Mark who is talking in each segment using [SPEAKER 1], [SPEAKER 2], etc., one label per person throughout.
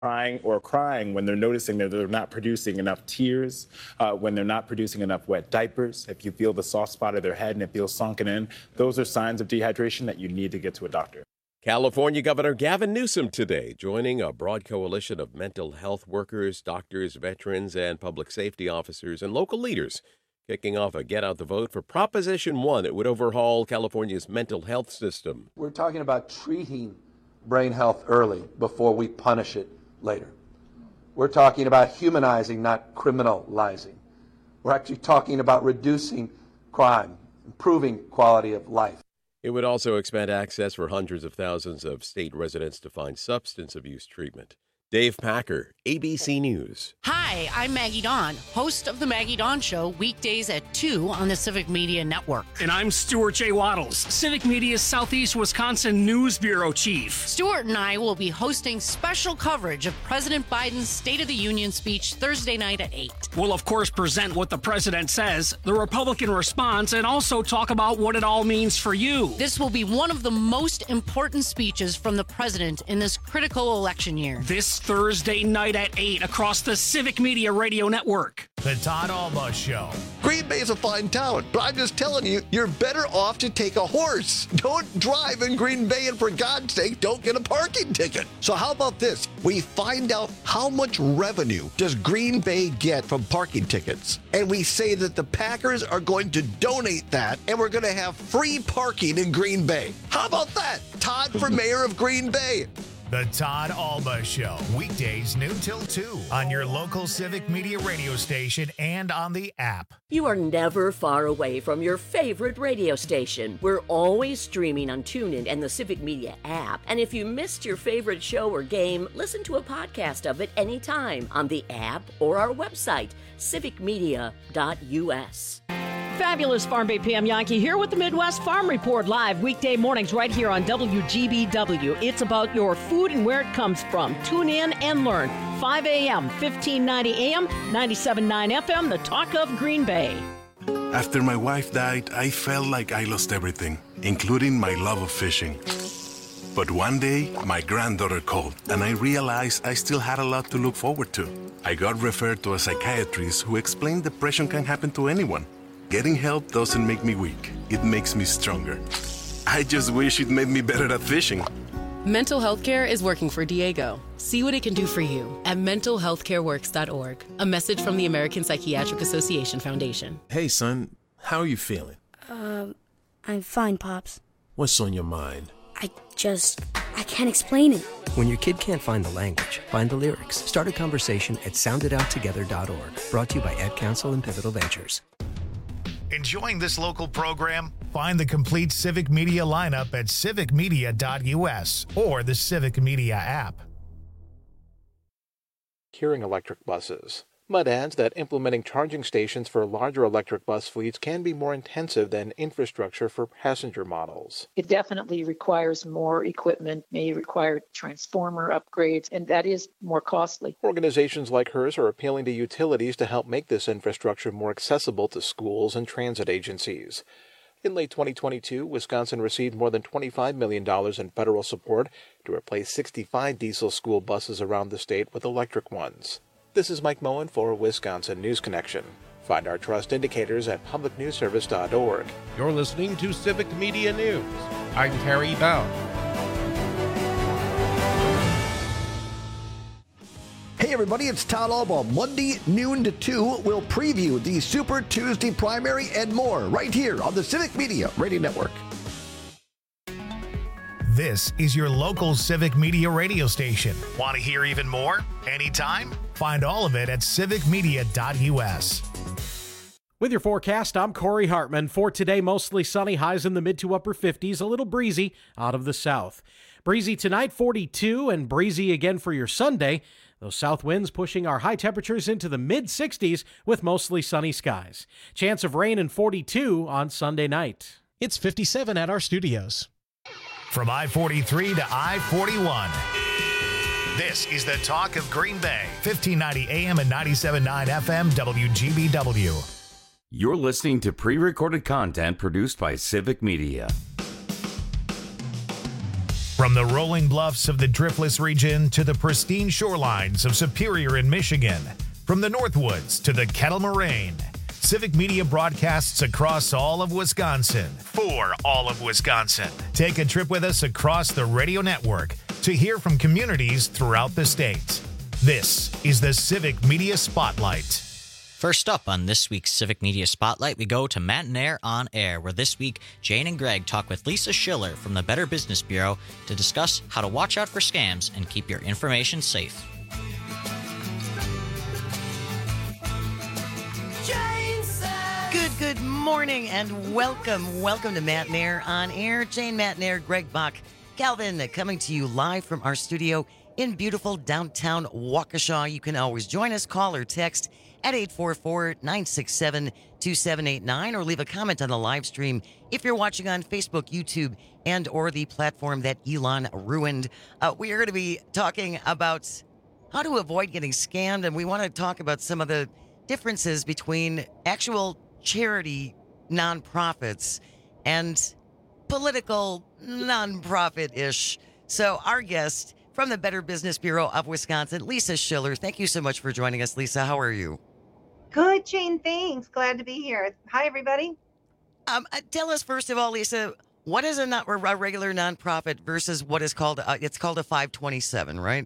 [SPEAKER 1] crying when they're noticing that they're not producing enough tears, when they're not producing enough wet diapers, if you feel the soft spot of their head and it feels sunken in, those are signs of dehydration that you need to get to a doctor.
[SPEAKER 2] California Governor Gavin Newsom today joining a broad coalition of mental health workers, doctors, veterans, and public safety officers and local leaders, kicking off a Get Out the Vote for Proposition 1 that would overhaul California's mental health system.
[SPEAKER 3] We're talking about treating brain health early before we punish it later. We're talking about humanizing, not criminalizing. We're actually talking about reducing crime, improving quality of life.
[SPEAKER 2] It would also expand access for hundreds of thousands of state residents to find substance abuse treatment. Dave Packer, ABC News.
[SPEAKER 4] Hi, I'm Maggie Dawn, host of The Maggie Dawn Show, weekdays at 2 on the Civic Media Network.
[SPEAKER 5] And I'm Stuart J. Waddles, Civic Media's Southeast Wisconsin News Bureau Chief.
[SPEAKER 4] Stuart and I will be hosting special coverage of President Biden's State of the Union speech Thursday night at 8.
[SPEAKER 5] We'll, of course, present what the president says, the Republican response, and also talk about what it all means for you.
[SPEAKER 4] This will be one of the most important speeches from the president in this critical election year.
[SPEAKER 5] This Thursday night at 8 across the Civic Media Radio Network.
[SPEAKER 6] The Todd Alba Show.
[SPEAKER 7] Green Bay is a fine town, but I'm just telling you, you're better off to take a horse. Don't drive in Green Bay, and for God's sake, don't get a parking ticket. So how about this? We find out how much revenue does Green Bay get from parking tickets, and we say that the Packers are going to donate that, and we're going to have free parking in Green Bay. How about that? Todd for mayor of Green Bay.
[SPEAKER 6] The Todd Alba Show, weekdays noon till 2 on your local Civic Media radio station and on the app.
[SPEAKER 8] You are never far away from your favorite radio station. We're always streaming on TuneIn and the Civic Media app. And if you missed your favorite show or game, listen to a podcast of it anytime on the app or our website, civicmedia.us.
[SPEAKER 9] Fabulous Farm Bay PM Yankee here with the Midwest Farm Report live weekday mornings right here on WGBW. It's about your food and where it comes from. Tune in and learn. 5 a.m., 1590 a.m., 97.9 FM, the talk of Green Bay.
[SPEAKER 10] After my wife died, I felt like I lost everything, including my love of fishing. But one day, my granddaughter called, and I realized I still had a lot to look forward to. I got referred to a psychiatrist who explained depression can happen to anyone. Getting help doesn't make me weak. It makes me stronger. I just wish it made me better at fishing.
[SPEAKER 11] Mental health care is working for Diego. See what it can do for you at mentalhealthcareworks.org. A message from the American Psychiatric Association Foundation.
[SPEAKER 12] Hey, son. How are you feeling?
[SPEAKER 13] I'm fine, Pops.
[SPEAKER 12] What's on your mind?
[SPEAKER 13] I can't explain it.
[SPEAKER 14] When your kid can't find the language, find the lyrics. Start a conversation at sounditouttogether.org. Brought to you by Ad Council and Pivotal Ventures.
[SPEAKER 6] Enjoying this local program? Find the complete Civic Media lineup at civicmedia.us or the Civic Media app.
[SPEAKER 15] Hearing electric buses. Mudd adds that implementing charging stations for larger electric bus fleets can be more intensive than infrastructure for passenger models.
[SPEAKER 16] It definitely requires more equipment, may require transformer upgrades, and that is more costly.
[SPEAKER 15] Organizations like hers are appealing to utilities to help make this infrastructure more accessible to schools and transit agencies. In late 2022, Wisconsin received more than $25 million in federal support to replace 65 diesel school buses around the state with electric ones. This is Mike Moen for Wisconsin News Connection. Find our trust indicators at publicnewsservice.org.
[SPEAKER 17] You're listening to Civic Media News. I'm Terry Bowne.
[SPEAKER 7] Hey everybody, it's Todd Alba. Monday noon to 2, we'll preview the Super Tuesday primary and more right here on the Civic Media Radio Network.
[SPEAKER 6] This is your local Civic Media radio station. Want to hear even more? Anytime? Find all of it at civicmedia.us.
[SPEAKER 18] With your forecast, I'm Corey Hartman. For today, mostly sunny, highs in the mid to upper 50s, a little breezy out of the south. Breezy tonight, 42, and breezy again for your Sunday. Those south winds pushing our high temperatures into the mid-60s with mostly sunny skies. Chance of rain and 42 on Sunday night.
[SPEAKER 19] It's 57 at our studios.
[SPEAKER 6] From I-43 to I-41. This is the talk of Green Bay, 1590 AM and 97.9 FM WGBW.
[SPEAKER 20] You're listening to pre-recorded content produced by Civic Media.
[SPEAKER 6] From the rolling bluffs of the Driftless region to the pristine shorelines of Superior in Michigan, from the Northwoods to the Kettle Moraine, Civic Media broadcasts across all of Wisconsin for all of Wisconsin. Take a trip with us across the radio network to hear from communities throughout the state. This is the Civic Media Spotlight.
[SPEAKER 21] First up on this week's Civic Media Spotlight, we go to Matt and Air on Air, where this week Jane and Greg talk with Lisa Schiller from the Better Business Bureau to discuss how to watch out for scams and keep your information safe.
[SPEAKER 22] Good morning and welcome to Matt and Air on Air. Jane, Matt and Air, Greg Bach, Calvin, coming to you live from our studio in beautiful downtown Waukesha. You can always join us, call or text at 844-967-2789 or leave a comment on the live stream if you're watching on Facebook, YouTube, and or the platform that Elon ruined. We are going to be talking about how to avoid getting scammed, and we want to talk about some of the differences between actual charity nonprofits and political nonprofit-ish. So our guest from the Better Business Bureau of Wisconsin, Lisa Schiller. Thank you so much for joining us, Lisa. How are you?
[SPEAKER 23] Good, Jane. Thanks. Glad to be here. Hi, everybody.
[SPEAKER 22] Tell us, first of all, Lisa, what is a regular nonprofit versus what is called, it's called a 527, right?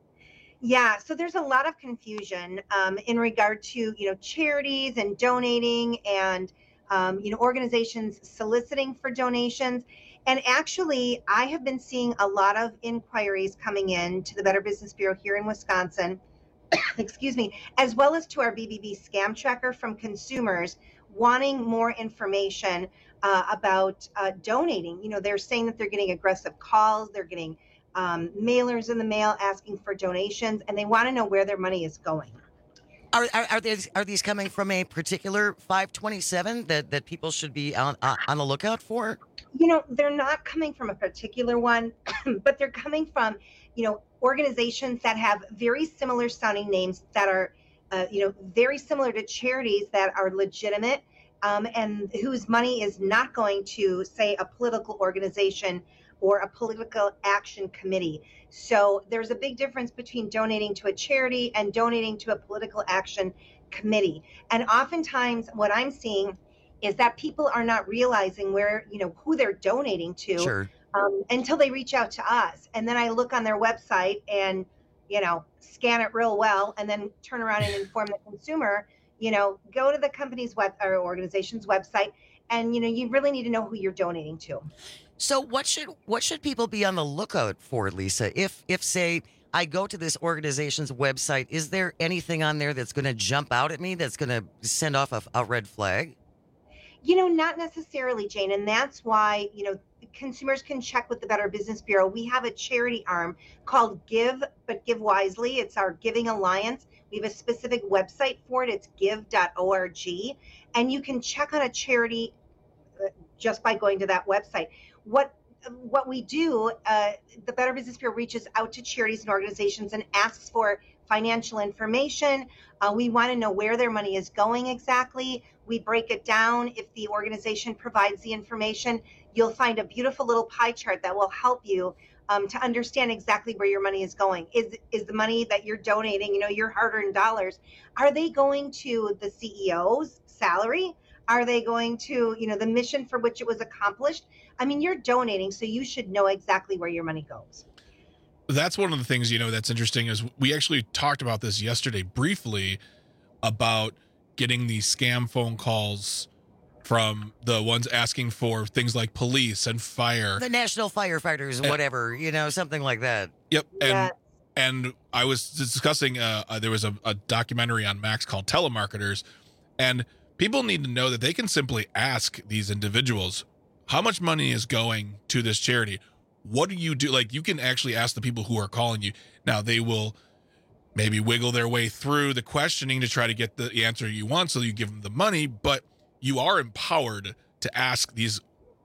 [SPEAKER 23] Yeah, so there's a lot of confusion in regard to, charities and donating and, organizations soliciting for donations. And actually, I have been seeing a lot of inquiries coming in to the Better Business Bureau here in Wisconsin, excuse me, as well as to our BBB scam tracker from consumers wanting more information about donating. They're saying that they're getting aggressive calls, they're getting mailers in the mail asking for donations, and they want to know where their money is going.
[SPEAKER 22] Are these coming from a particular 527 that people should be on the lookout for?
[SPEAKER 23] They're not coming from a particular one, but they're coming from, organizations that have very similar sounding names that are, very similar to charities that are legitimate and whose money is not going to, say, a political organization or a political action committee. So there's a big difference between donating to a charity and donating to a political action committee. And oftentimes what I'm seeing is that people are not realizing where, who they're donating to.
[SPEAKER 22] Sure.
[SPEAKER 23] Until they reach out to us. And then I look on their website and, scan it real well and then turn around and inform the consumer, go to the company's or organization's website and, you really need to know who you're donating to.
[SPEAKER 22] So what should people be on the lookout for, Lisa? If say I go to this organization's website, is there anything on there that's going to jump out at me that's going to send off a red flag?
[SPEAKER 23] Not necessarily, Jane. And that's why, consumers can check with the Better Business Bureau. We have a charity arm called Give, but Give Wisely. It's our Giving Alliance. We have a specific website for it. It's give.org. And you can check on a charity just by going to that website. What we do, the Better Business Bureau reaches out to charities and organizations and asks for financial information. We want to know where their money is going exactly. We break it down. If the organization provides the information, you'll find a beautiful little pie chart that will help you to understand exactly where your money is going. Is the money that you're donating, your hard-earned dollars, are they going to the CEO's salary? Are they going to, the mission for which it was accomplished? I mean, you're donating, so you should know exactly where your money goes.
[SPEAKER 24] That's one of the things, that's interesting is we actually talked about this yesterday briefly about getting these scam phone calls from the ones asking for things like police and fire.
[SPEAKER 22] The national firefighters, whatever, something like that.
[SPEAKER 24] Yep. And I was discussing, there was a documentary on Max called Telemarketers, and people need to know that they can simply ask these individuals, how much money is going to this charity? What do you do? Like, you can actually ask the people who are calling you. Now, they will maybe wiggle their way through the questioning to try to get the answer you want, so you give them the money, but you are empowered to ask these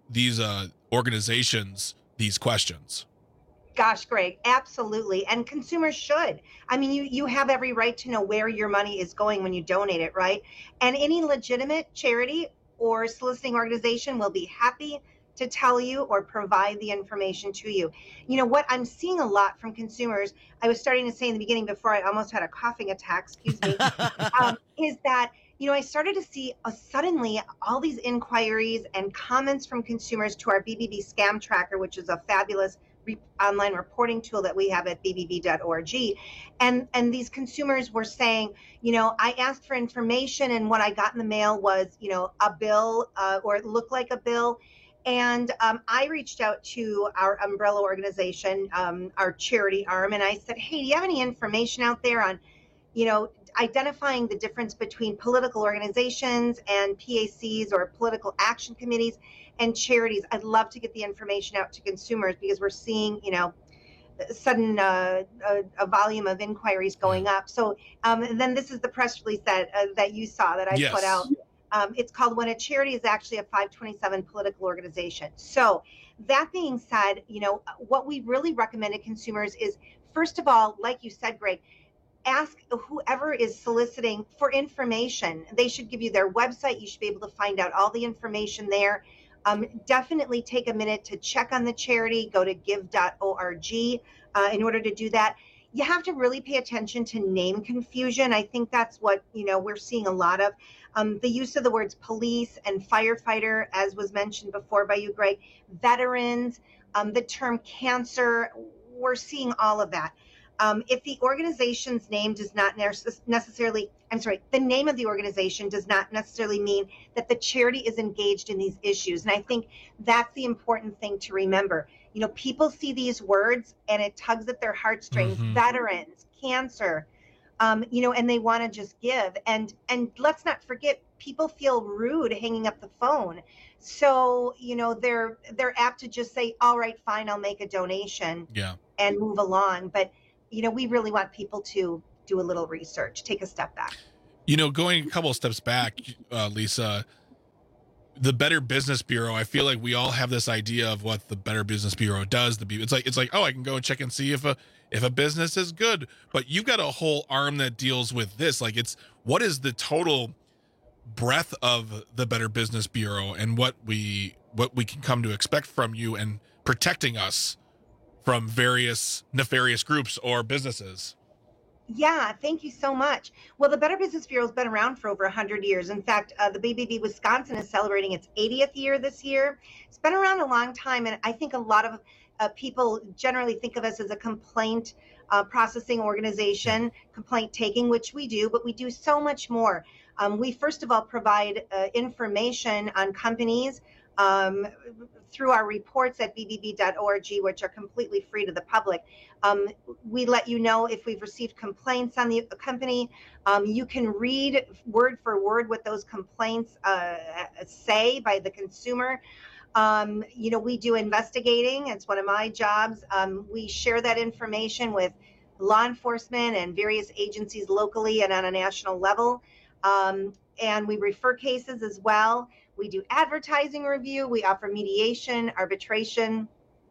[SPEAKER 24] organizations these questions.
[SPEAKER 23] Gosh, Greg, absolutely. And consumers should. I mean, you have every right to know where your money is going when you donate it, right? And any legitimate charity or soliciting organization will be happy to tell you or provide the information to you. You know what I'm seeing a lot from consumers, I was starting to say in the beginning before I almost had a coughing attack, excuse me, is that, you know, I started to see suddenly all these inquiries and comments from consumers to our BBB Scam Tracker, which is a fabulous online reporting tool that we have at bbb.org. And these consumers were saying, you know, I asked for information and what I got in the mail was, you know, a bill or it looked like a bill. And I reached out to our umbrella organization, our charity arm, and I said, hey, do you have any information out there on, you know, identifying the difference between political organizations and PACs or political action committees and charities? I'd love to get the information out to consumers because we're seeing, you know, sudden a volume of inquiries going up. So then this is the press release that you saw that I put out. It's called When a Charity is Actually a 527 Political Organization. So that being said, you know, what we really recommend to consumers is, first of all, like you said, Greg, ask whoever is soliciting for information. They should give you their website. You should be able to find out all the information there. Definitely take a minute to check on the charity. Go to give.org in order to do that. You have to really pay attention to name confusion. I think that's what, you know, we're seeing a lot of. The use of the words police and firefighter, as was mentioned before by you, Greg, veterans, the term cancer, we're seeing all of that. If the organization's name does not necessarily, the name of the organization does not necessarily mean that the charity is engaged in these issues. And I think that's the important thing to remember. You know, people see these words and it tugs at their heartstrings, veterans, cancer, you know, and they want to just give. And let's not forget, people feel rude hanging up the phone. So, you know, they're apt to just say, all right, fine, I'll make a donation and move along. But you know, we really want people to do a little research, take a step back.
[SPEAKER 24] You know, going a couple of steps back, Lisa, the Better Business Bureau, I feel like we all have this idea of what the Better Business Bureau does. It's like, oh, I can go and check and see if a business is good. But you've got a whole arm that deals with this. Like, what is the total breadth of the Better Business Bureau and what we can come to expect from you and protecting us from various nefarious groups or businesses?
[SPEAKER 23] Yeah, thank you so much. Well, the Better Business Bureau has been around for over 100 years. In fact, the BBB Wisconsin is celebrating its 80th year this year. It's been around a long time, and I think a lot of people generally think of us as a complaint processing organization, complaint taking, which we do, but we do so much more. We first of all provide information on companies through our reports at bbb.org, which are completely free to the public. We let you know if we've received complaints on the company. You can read word for word what those complaints say by the consumer. You know, we do investigating. It's one of my jobs. We share that information with law enforcement and various agencies locally and on a national level. And we refer cases as well. We do advertising review. We offer mediation, arbitration,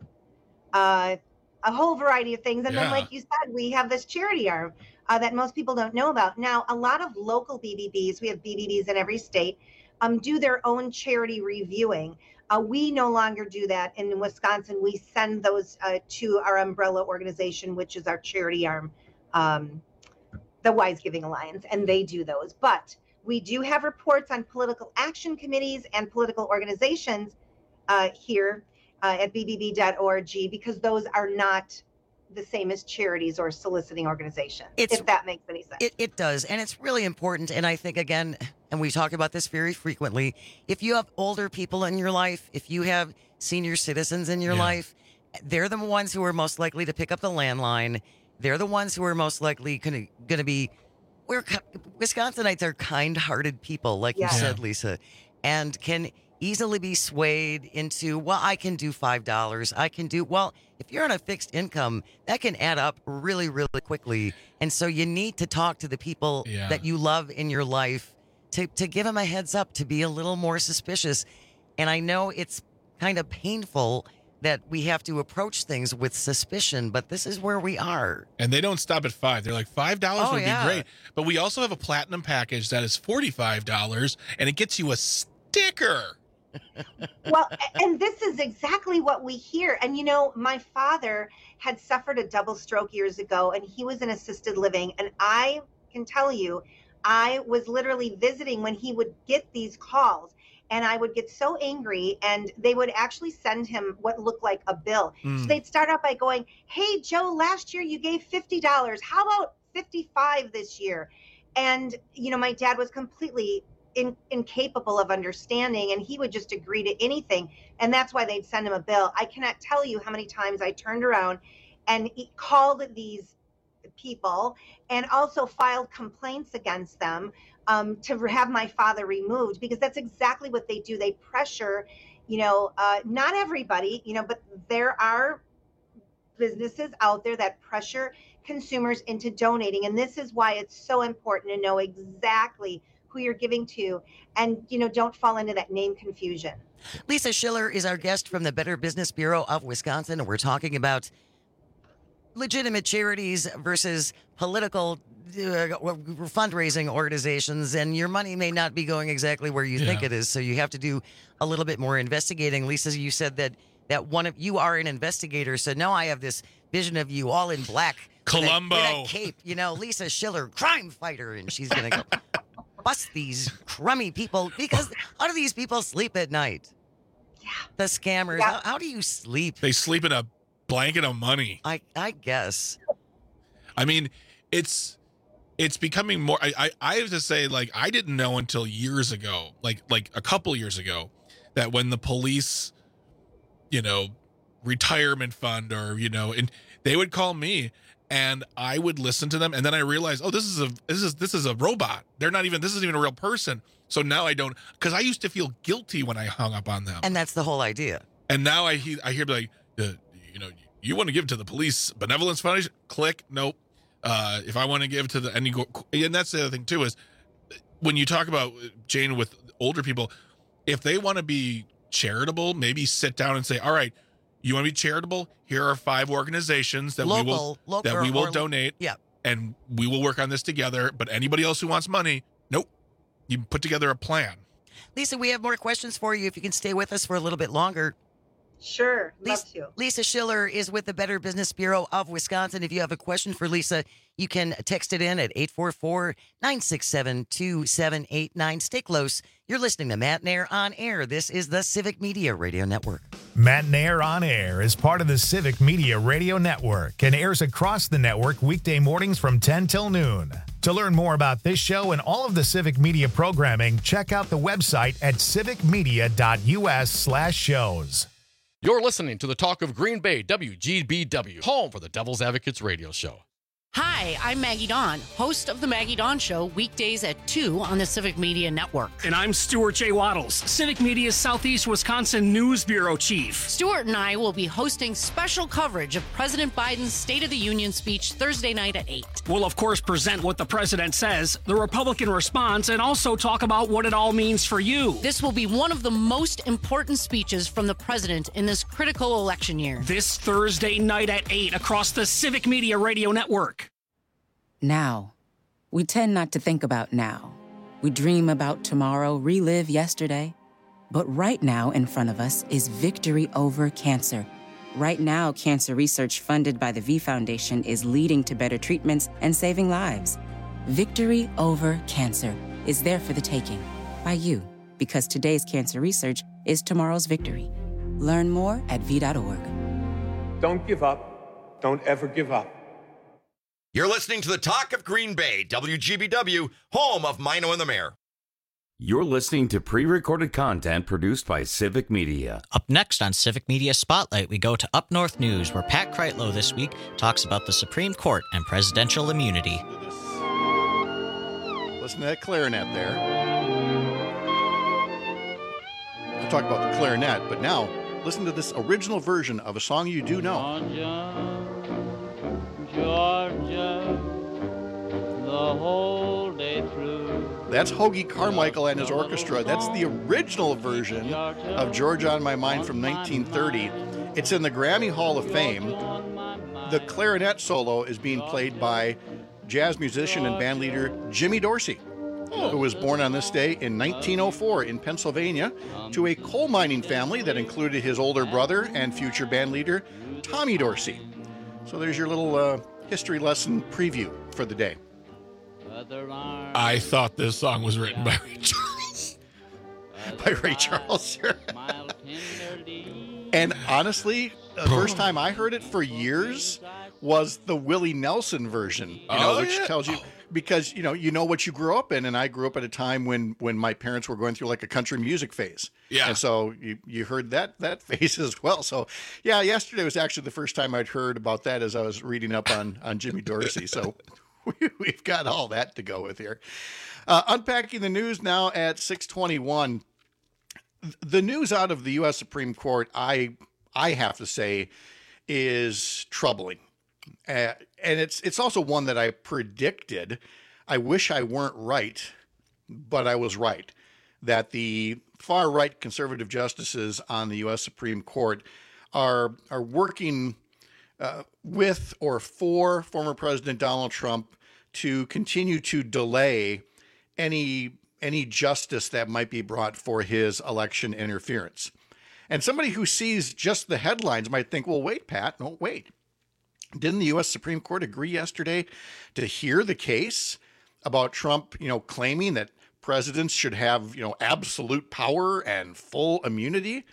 [SPEAKER 23] a whole variety of things. And then, like you said, we have this charity arm that most people don't know about. Now, a lot of local BBBs, we have BBBs in every state, do their own charity reviewing. We no longer do that in Wisconsin. We send those to our umbrella organization, which is our charity arm, the Wise Giving Alliance, and they do those. But we do have reports on political action committees and political organizations here at bbb.org because those are not the same as charities or soliciting organizations, if that makes any sense.
[SPEAKER 22] It does. And it's really important. And I think, again, and we talk about this very frequently, if you have older people in your life, if you have senior citizens in your life, they're the ones who are most likely to pick up the landline. They're the ones who are most likely going to be... Wisconsinites are kind-hearted people, like you said, Lisa, and can easily be swayed into, well, I can do $5. I can do, well, if you're on a fixed income, that can add up really, really quickly. And so you need to talk to the people that you love in your life to give them a heads up, to be a little more suspicious. And I know it's kind of painful that we have to approach things with suspicion, but this is where we are.
[SPEAKER 24] And they don't stop at $5. They're like, $5 would be great. But we also have a platinum package that is $45, and it gets you a sticker.
[SPEAKER 23] Well, and this is exactly what we hear. And, you know, my father had suffered a double stroke years ago, and he was in assisted living. And I can tell you, I was literally visiting when he would get these calls. And I would get so angry, and they would actually send him what looked like a bill. So they'd start out by going, "Hey, Joe, last year you gave $50. How about $55 this year?" And, you know, my dad was completely incapable of understanding, and he would just agree to anything. And that's why they'd send him a bill. I cannot tell you how many times I turned around and called these people and also filed complaints against them to have my father removed, because that's exactly what they do. They pressure, you know, not everybody, you know, but there are businesses out there that pressure consumers into donating. And this is why it's so important to know exactly who you're giving to, and, you know, don't fall into that name confusion.
[SPEAKER 22] Lisa Schiller is our guest from the Better Business Bureau of Wisconsin, and we're talking about legitimate charities versus political fundraising organizations, and your money may not be going exactly where you think it is, so you have to do a little bit more investigating. Lisa, you said that one of you are an investigator, so now I have this vision of you all in black,
[SPEAKER 24] Columbo,
[SPEAKER 22] with a cape, you know, Lisa Schiller, crime fighter, and she's gonna go bust these crummy people, because how do these people sleep at night? Yeah, the scammers. Yeah. How do you sleep?
[SPEAKER 24] They sleep in a blanket of money.
[SPEAKER 22] I guess.
[SPEAKER 24] I mean, it's becoming more. I have to say, like, I didn't know until years ago, like a couple years ago, that when the police, you know, retirement fund, or, you know, and they would call me, and I would listen to them, and then I realized, oh, this is a robot. This isn't even a real person. So now I don't, because I used to feel guilty when I hung up on them.
[SPEAKER 22] And that's the whole idea.
[SPEAKER 24] And now I hear like, you know, you want to give to the Police Benevolence Foundation? Click, nope. If I want to give to the, and that's the other thing too, is when you talk about, Jane, with older people, if they want to be charitable, maybe sit down and say, all right, you want to be charitable? Here are 5 organizations that we will donate.
[SPEAKER 22] Yeah.
[SPEAKER 24] And we will work on this together. But anybody else who wants money, nope. You put together a plan.
[SPEAKER 22] Lisa, we have more questions for you if you can stay with us for a little bit longer.
[SPEAKER 23] Sure, love to.
[SPEAKER 22] Lisa Schiller is with the Better Business Bureau of Wisconsin. If you have a question for Lisa, you can text it in at 844-967-2789. Stay close. You're listening to Matt Nair on Air. This is the Civic Media Radio Network.
[SPEAKER 6] Matt Nair on Air is part of the Civic Media Radio Network and airs across the network weekday mornings from 10 till noon. To learn more about this show and all of the Civic Media programming, check out the website at civicmedia.us/shows.
[SPEAKER 1] You're listening to the Talk of Green Bay, WGBW, home for the Devil's Advocates radio show.
[SPEAKER 2] Hi, I'm Maggie Dawn, host of The Maggie Dawn Show, weekdays at 2 on the Civic Media Network.
[SPEAKER 5] And I'm Stuart J. Waddles, Civic Media's Southeast Wisconsin News Bureau Chief.
[SPEAKER 2] Stuart and I will be hosting special coverage of President Biden's State of the Union speech Thursday night at 8.
[SPEAKER 5] We'll, of course, present what the president says, the Republican response, and also talk about what it all means for you.
[SPEAKER 2] This will be one of the most important speeches from the president in this critical election year.
[SPEAKER 5] This Thursday night at 8 across the Civic Media Radio Network.
[SPEAKER 3] Now. We tend not to think about now. We dream about tomorrow, relive yesterday. But right now in front of us is victory over cancer. Right now, cancer research funded by the V Foundation is leading to better treatments and saving lives. Victory over cancer is there for the taking by you, because today's cancer research is tomorrow's victory. Learn more at v.org.
[SPEAKER 4] Don't give up. Don't ever give up.
[SPEAKER 25] You're listening to the Talk of Green Bay, WGBW, home of Mino and the Mayor.
[SPEAKER 20] You're listening to pre-recorded content produced by Civic Media.
[SPEAKER 21] Up next on Civic Media Spotlight, we go to Up North News, where Pat Kreitlow this week talks about the Supreme Court and presidential immunity.
[SPEAKER 26] Listen to that clarinet there. I'll talk about the clarinet, but now listen to this original version of a song you do know.
[SPEAKER 27] Georgia, the whole day through.
[SPEAKER 26] That's Hoagy Carmichael and his orchestra. That's the original version of Georgia on My Mind from 1930. It's in the Grammy Hall of Fame. The clarinet solo is being played by jazz musician and band leader Jimmy Dorsey. who was born on this day in 1904 in Pennsylvania to a coal mining family that included his older brother and future band leader, Tommy Dorsey. So there's your little history lesson preview for the day.
[SPEAKER 24] I thought this song was written by Ray Charles.
[SPEAKER 26] By Ray Charles. And honestly, the first time I heard it for years was the Willie Nelson version, which tells you, because you know what you grew up in, and I grew up at a time when my parents were going through like a country music phase. Yeah. And so you heard that phase as well. So yeah, yesterday was actually the first time I'd heard about that as I was reading up on Jimmy Dorsey. So we've got all that to go with here. Unpacking the news now at 6:21. The news out of the U.S. Supreme Court, I have to say, is troubling. And it's also one that I predicted. I wish I weren't right, but I was right, that the far-right conservative justices on the U.S. Supreme Court are working with or for former President Donald Trump to continue to delay any justice that might be brought for his election interference. And somebody who sees just the headlines might think, well, wait, Pat, no, wait. Didn't the U.S. Supreme Court agree yesterday to hear the case about Trump, claiming that presidents should have, absolute power and full immunity?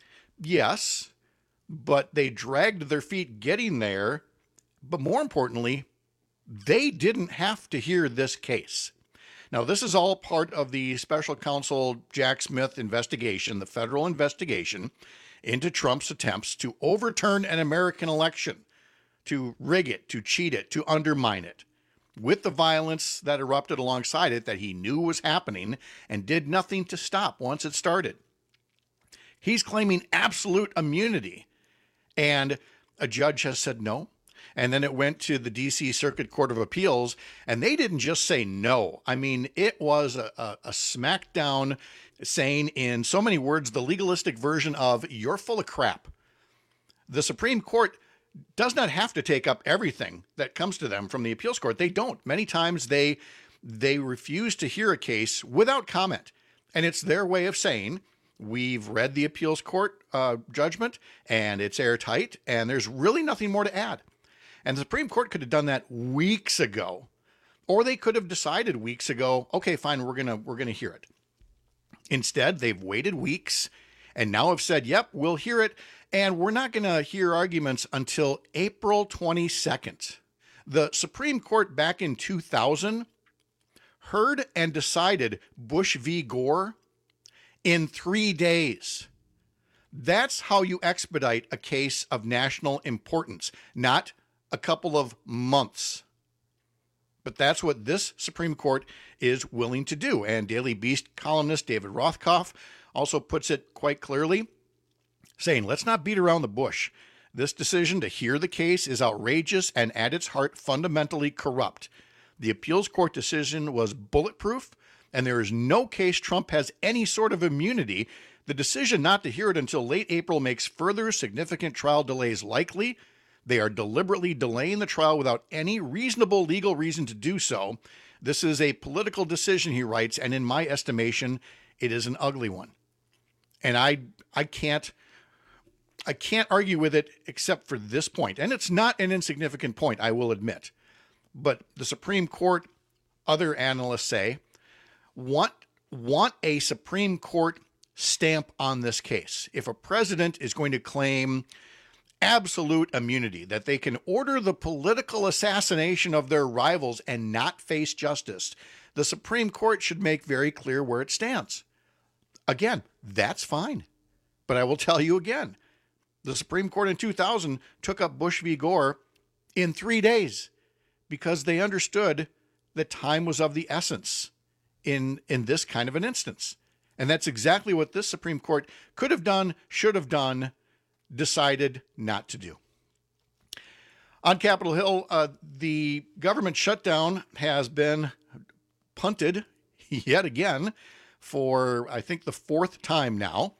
[SPEAKER 26] Yes, but they dragged their feet getting there. But more importantly, they didn't have to hear this case. Now, this is all part of the special counsel Jack Smith investigation, the federal investigation into Trump's attempts to overturn an American election, to rig it, to cheat it, to undermine it, with the violence that erupted alongside it that he knew was happening and did nothing to stop once it started. He's claiming absolute immunity, and a judge has said no. And then it went to the D.C. Circuit Court of Appeals, and they didn't just say no. I mean, it was a smackdown saying, in so many words, the legalistic version of, you're full of crap. The Supreme Court does not have to take up everything that comes to them from the appeals court. They don't. Many times they refuse to hear a case without comment. And it's their way of saying, we've read the appeals court judgment, and it's airtight, and there's really nothing more to add. And the Supreme Court could have done that weeks ago, or they could have decided weeks ago, okay, fine, we're gonna hear it. Instead, they've waited weeks and now have said, yep, we'll hear it, and we're not gonna hear arguments until April 22nd. The Supreme Court back in 2000 heard and decided Bush v. Gore in 3 days. That's how you expedite a case of national importance, not a couple of months. But that's what this Supreme Court is willing to do. And Daily Beast columnist David Rothkopf also puts it quite clearly, saying, let's not beat around the bush. This decision to hear the case is outrageous and at its heart fundamentally corrupt. The appeals court decision was bulletproof, and there is no case Trump has any sort of immunity. The decision not to hear it until late April makes further significant trial delays likely. They are deliberately delaying the trial without any reasonable legal reason to do so. This is a political decision, he writes, and in my estimation, it is an ugly one. And I can't argue with it except for this point. And it's not an insignificant point, I will admit. But the Supreme Court, other analysts say, want a Supreme Court stamp on this case. If a president is going to claim absolute immunity, that they can order the political assassination of their rivals and not face justice, the Supreme Court should make very clear where it stands. Again, that's fine. But I will tell you again, the Supreme Court in 2000 took up Bush v. Gore in 3 days because they understood that time was of the essence in this kind of an instance. And that's exactly what this Supreme Court could have done, should have done, decided not to do. On Capitol Hill, the government shutdown has been punted yet again for, I think, the fourth time now.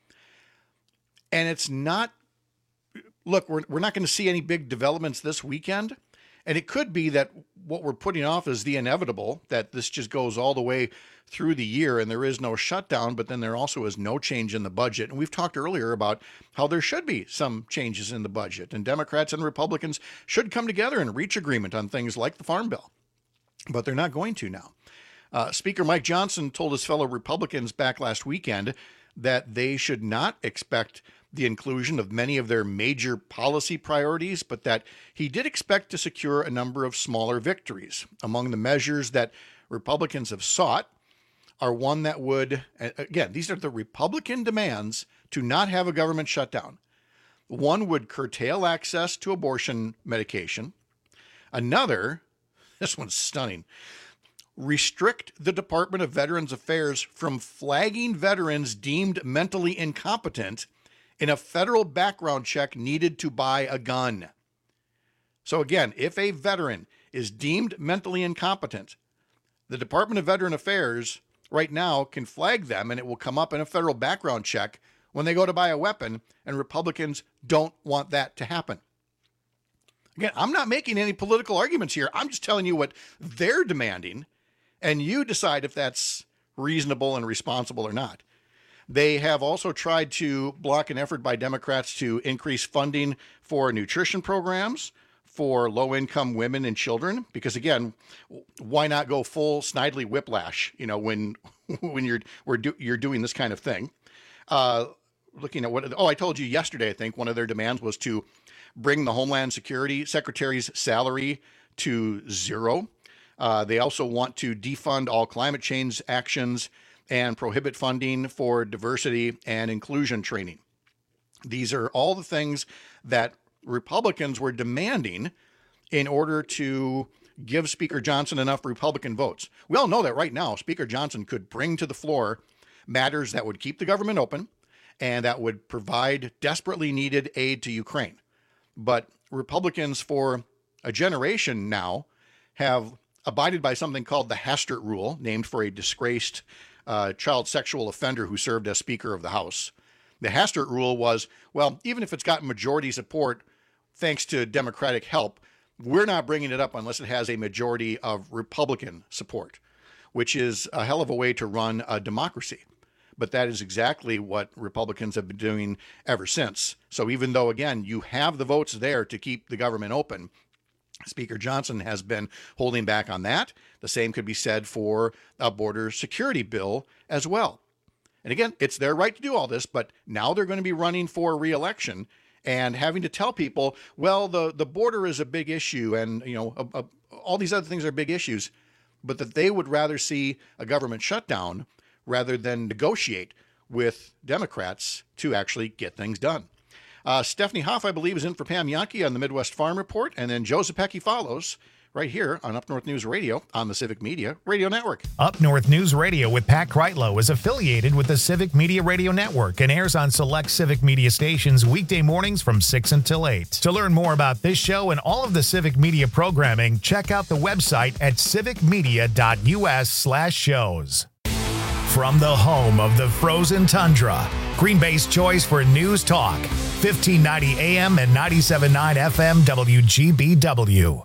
[SPEAKER 26] And it's not, look, we're not going to see any big developments this weekend. And it could be that what we're putting off is the inevitable, that this just goes all the way through the year and there is no shutdown, but then there also is no change in the budget. And we've talked earlier about how there should be some changes in the budget, and Democrats and Republicans should come together and reach agreement on things like the Farm Bill. But they're not going to now. Speaker Mike Johnson told his fellow Republicans back last weekend that they should not expect the inclusion of many of their major policy priorities, but that he did expect to secure a number of smaller victories. Among the measures that Republicans have sought are one that would, again, these are the Republican demands to not have a government shutdown. One would curtail access to abortion medication. Another, this one's stunning, restrict the Department of Veterans Affairs from flagging veterans deemed mentally incompetent in a federal background check needed to buy a gun. So again, if a veteran is deemed mentally incompetent, the Department of Veteran Affairs right now can flag them, and it will come up in a federal background check when they go to buy a weapon, and Republicans don't want that to happen. Again, I'm not making any political arguments here. I'm just telling you what they're demanding, and you decide if that's reasonable and responsible or not. They have also tried to block an effort by Democrats to increase funding for nutrition programs for low-income women and children, because again, why not go full Snidely Whiplash? You know, when you're doing this kind of thing. Looking at I told you yesterday, I think one of their demands was to bring the Homeland Security Secretary's salary to zero. They also want to defund all climate change actions and prohibit funding for diversity and inclusion training. These are all the things that Republicans were demanding in order to give Speaker Johnson enough Republican votes. We all know that right now, Speaker Johnson could bring to the floor matters that would keep the government open and that would provide desperately needed aid to Ukraine. But Republicans for a generation now have abided by something called the Hastert Rule, named for a disgraced child sexual offender who served as Speaker of the House. The Hastert Rule was, well, even if it's got majority support, thanks to Democratic help, we're not bringing it up unless it has a majority of Republican support, which is a hell of a way to run a democracy. But that is exactly what Republicans have been doing ever since. So even though, again, you have the votes there to keep the government open, Speaker Johnson has been holding back on that. The same could be said for a border security bill as well. And again, it's their right to do all this, but now they're going to be running for re-election and having to tell people, well, the border is a big issue, and all these other things are big issues, but that they would rather see a government shutdown rather than negotiate with Democrats to actually get things done. Stephanie Hoff, I believe, is in for Pam Jahnke on the Midwest Farm Report, and then Joe Zepecki follows right here on Up North News Radio on the Civic Media Radio Network.
[SPEAKER 6] Up North News Radio with Pat Kreitlow is affiliated with the Civic Media Radio Network and airs on select Civic Media stations weekday mornings from 6 until 8. To learn more about this show and all of the Civic Media programming, check out the website at civicmedia.us/shows. From the home of the frozen tundra, Green Bay's choice for news talk, 1590 AM and 97.9 FM WGBW.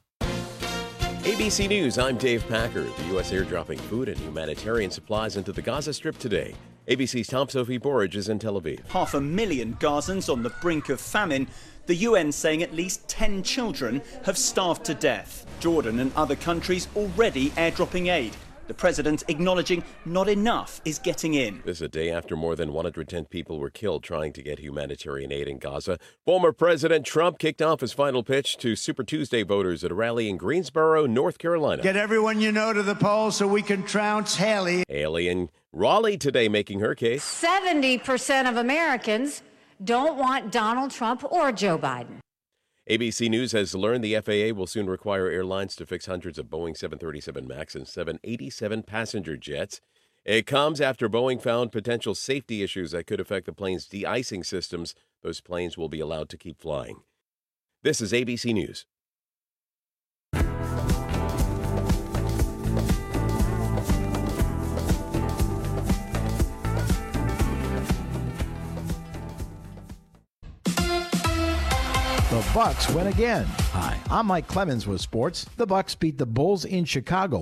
[SPEAKER 8] ABC News, I'm Dave Packer. The U.S. airdropping food and humanitarian supplies into the Gaza Strip today. ABC's Tom Sophie Borage is in Tel Aviv.
[SPEAKER 9] 500,000 Gazans on the brink of famine. The UN saying at least 10 children have starved to death. Jordan and other countries already airdropping aid. The president acknowledging not enough is getting in.
[SPEAKER 8] This is a day after more than 110 people were killed trying to get humanitarian aid in Gaza. Former President Trump kicked off his final pitch to Super Tuesday voters at a rally in Greensboro, North Carolina.
[SPEAKER 10] Get everyone you know to the polls so we can trounce Haley.
[SPEAKER 8] Haley in Raleigh today making her case.
[SPEAKER 11] 70% of Americans don't want Donald Trump or Joe Biden.
[SPEAKER 8] ABC News has learned the FAA will soon require airlines to fix hundreds of Boeing 737 MAX and 787 passenger jets. It comes after Boeing found potential safety issues that could affect the plane's de-icing systems. Those planes will be allowed to keep flying. This is ABC News.
[SPEAKER 12] The Bucks win again.
[SPEAKER 7] Hi, I'm Mike Clemens with sports. The Bucks beat the Bulls in Chicago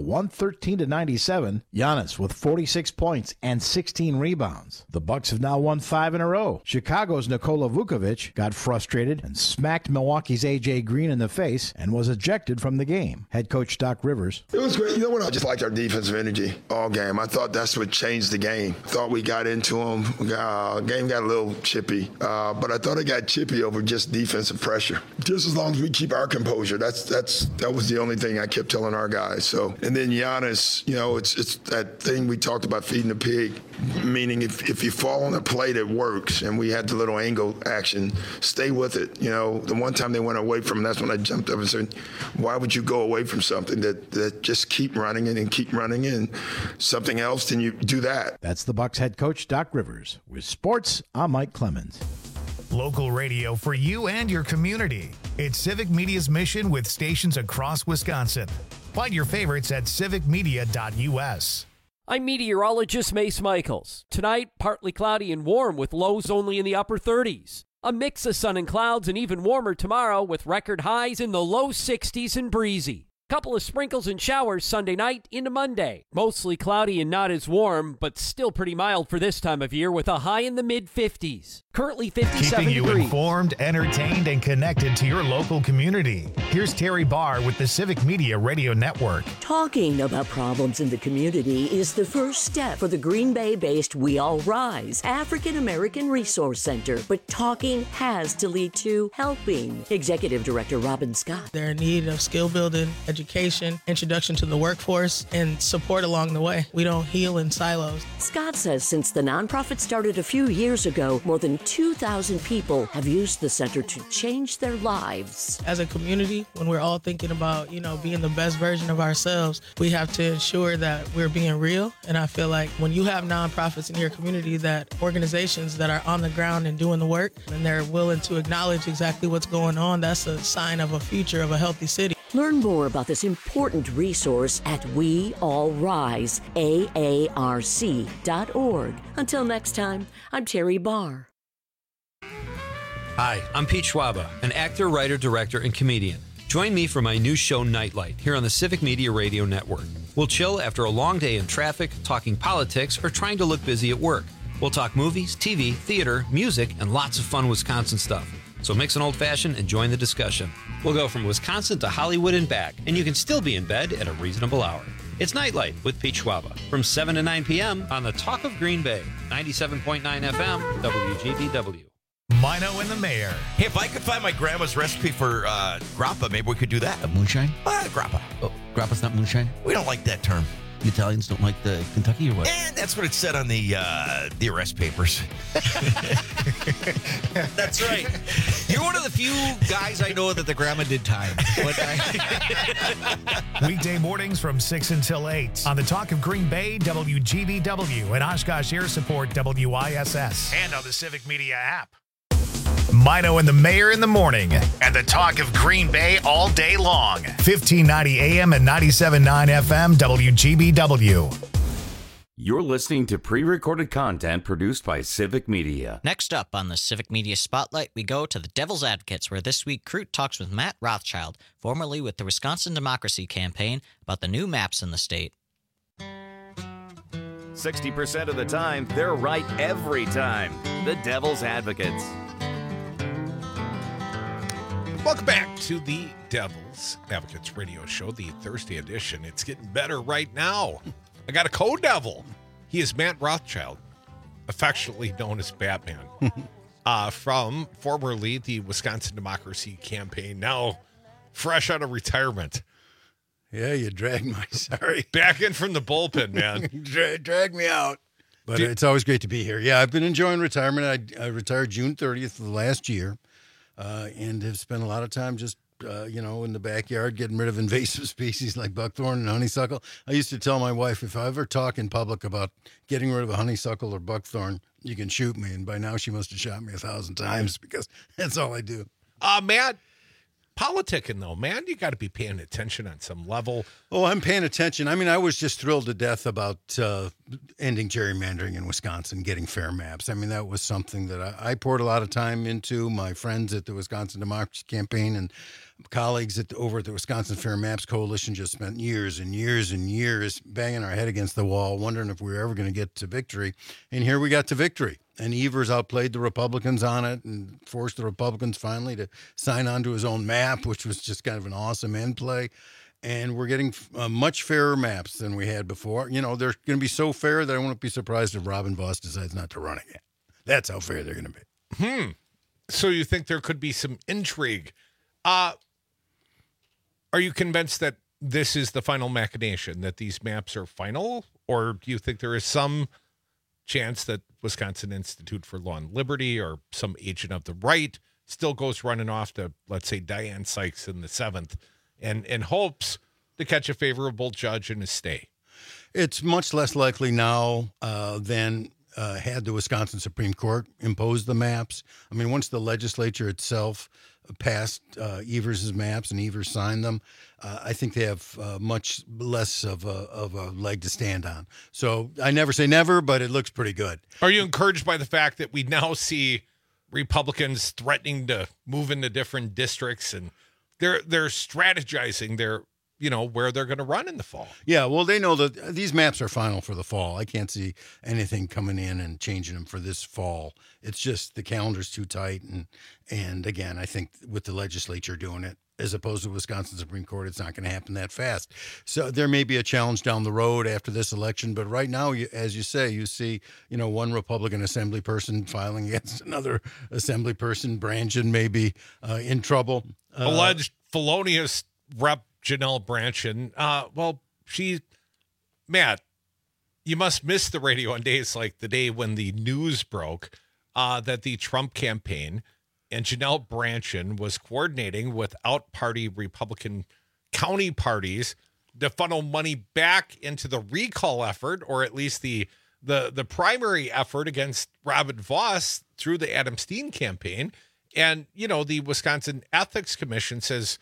[SPEAKER 7] 113-97. Giannis with 46 points and 16 rebounds. The Bucks have now won 5 in a row. Chicago's Nikola Vukovic got frustrated and smacked Milwaukee's A.J. Green in the face and was ejected from the game. Head coach Doc Rivers.
[SPEAKER 12] It was great. You know what? I just liked our defensive energy all game. I thought that's what changed the game. I thought we got into them. Game got a little chippy, but I thought it got chippy over just defensive pressure. Just as long as we keep our composure, that was the only thing I kept telling our guys. So, and then Giannis, you know, it's that thing we talked about, feeding the pig, meaning if you fall on a play that works, and we had the little angle action, stay with it. You know, the one time they went away from it, that's when I jumped up and said, why would you go away from something that just keep running it and keep running in something else, then you do that.
[SPEAKER 7] That's the Bucks head coach Doc Rivers. With sports, I'm Mike Clemens.
[SPEAKER 6] Local radio for you and your community. It's Civic Media's mission with stations across Wisconsin. Find your favorites at civicmedia.us.
[SPEAKER 13] I'm meteorologist Mace Michaels. Tonight, partly cloudy and warm with lows only in the upper 30s. A mix of sun and clouds and even warmer tomorrow with record highs in the low 60s and breezy. Couple of sprinkles and showers Sunday night into Monday. Mostly cloudy and not as warm, but still pretty mild for this time of year with a high in the mid-50s. Currently 57
[SPEAKER 6] Keeping you
[SPEAKER 13] degrees.
[SPEAKER 6] informed, entertained, and connected to your local community. Here's Terry Barr with the Civic Media Radio Network.
[SPEAKER 14] Talking about problems in the community is the first step for the Green Bay-based We All Rise African American Resource Center. But talking has to lead to helping. Executive Director Robin Scott.
[SPEAKER 15] They're in need of skill building, education, introduction to the workforce, and support along the way. We don't heal in silos.
[SPEAKER 14] Scott says since the nonprofit started a few years ago, more than 2,000 people have used the center to change their lives.
[SPEAKER 15] As a community, when we're all thinking about, being the best version of ourselves, we have to ensure that we're being real. And I feel like when you have nonprofits in your community, that organizations that are on the ground and doing the work, and they're willing to acknowledge exactly what's going on, that's a sign of a future of a healthy city.
[SPEAKER 14] Learn more about this important resource at weallriseaarc.org. Until next time, I'm Terry Barr.
[SPEAKER 16] Hi, I'm Pete Schwaba, an actor, writer, director, and comedian. Join me for my new show, Nightlight, here on the Civic Media Radio Network. We'll chill after a long day in traffic, talking politics, or trying to look busy at work. We'll talk movies, TV, theater, music, and lots of fun Wisconsin stuff. So mix an old-fashioned and join the discussion. We'll go from Wisconsin to Hollywood and back, and you can still be in bed at a reasonable hour. It's Nightlight with Pete Schwaba from 7 to 9 p.m. on the Talk of Green Bay, 97.9 FM, WGBW.
[SPEAKER 6] Mino and the Mayor.
[SPEAKER 25] Hey, if I could find my grandma's recipe for grappa, maybe we could do that.
[SPEAKER 17] Moonshine?
[SPEAKER 25] Grappa.
[SPEAKER 17] Oh, grappa's not moonshine?
[SPEAKER 25] We don't like that term.
[SPEAKER 17] The Italians don't like the Kentucky or what?
[SPEAKER 25] And that's what it said on the arrest papers. That's right. You're one of the few guys I know that the grandma did time.
[SPEAKER 6] Weekday mornings from 6 until 8 on the Talk of Green Bay, WGBW, and Oshkosh Air Support, WISS, and on the Civic Media app. Mino and the Mayor in the morning, and the Talk of Green Bay all day long. 1590 AM and 97.9 FM, WGBW.
[SPEAKER 20] You're listening to pre-recorded content produced by Civic Media.
[SPEAKER 21] Next up on the Civic Media Spotlight, we go to the Devil's Advocates, where this week Crute talks with Matt Rothschild, formerly with the Wisconsin Democracy Campaign, about the new maps in the state.
[SPEAKER 28] 60% of the time, they're right every time. The Devil's Advocates.
[SPEAKER 29] Welcome back to the Devil's Advocates radio show, the Thursday edition. It's getting better right now. I got a co-devil. He is Matt Rothschild, affectionately known as Batman, from formerly the Wisconsin Democracy Campaign, now fresh out of retirement.
[SPEAKER 30] Yeah, you dragged my, sorry.
[SPEAKER 29] Back in from the bullpen, man.
[SPEAKER 30] Drag me out. But it's always great to be here. Yeah, I've been enjoying retirement. I retired June 30th of last year. And have spent a lot of time just, in the backyard getting rid of invasive species like buckthorn and honeysuckle. I used to tell my wife, if I ever talk in public about getting rid of a honeysuckle or buckthorn, you can shoot me. And by now she must have shot me 1,000 times because that's all I do.
[SPEAKER 29] Matt, politicking though, man, you got to be paying attention on some level.
[SPEAKER 30] Oh, I'm paying attention. I mean, I was just thrilled to death about ending gerrymandering in Wisconsin, getting fair maps. I mean, that was something that I poured a lot of time into. My friends at the Wisconsin Democracy Campaign and colleagues over at the Wisconsin Fair Maps Coalition just spent years and years and years banging our head against the wall, wondering if we were ever going to get to victory. And here we got to victory. And Evers outplayed the Republicans on it and forced the Republicans finally to sign on to his own map, which was just kind of an awesome end play. And we're getting much fairer maps than we had before. You know, they're going to be so fair that I won't be surprised if Robin Vos decides not to run again. That's how fair they're going to be.
[SPEAKER 29] So you think there could be some intrigue? Are you convinced that this is the final machination, that these maps are final? Or do you think there is some chance that Wisconsin Institute for Law and Liberty or some agent of the right still goes running off to, let's say, Diane Sykes in the 7th and hopes to catch a favorable judge in a stay?
[SPEAKER 30] It's much less likely now than had the Wisconsin Supreme Court imposed the maps. I mean, once the legislature itself passed Evers' maps and Evers signed them, I think they have much less of a leg to stand on. So I never say never, but it looks pretty good.
[SPEAKER 29] Are you encouraged by the fact that we now see Republicans threatening to move into different districts and they're strategizing where they're going to run in the fall?
[SPEAKER 30] Yeah, well, they know that these maps are final for the fall. I can't see anything coming in and changing them for this fall. It's just the calendar's too tight. And again, I think with the legislature doing it, as opposed to Wisconsin Supreme Court, it's not going to happen that fast. So there may be a challenge down the road after this election. But right now, as you say, you see, one Republican assembly person filing against another assembly person. Brandtjen may be in trouble.
[SPEAKER 29] Alleged felonious Rep. Janelle Brandtjen. Matt, you must miss the radio on days like the day when the news broke that the Trump campaign and Janelle Brandtjen was coordinating with out-party Republican county parties to funnel money back into the recall effort, or at least the primary effort against Robin Vos through the Adam Steen campaign. And, the Wisconsin Ethics Commission says,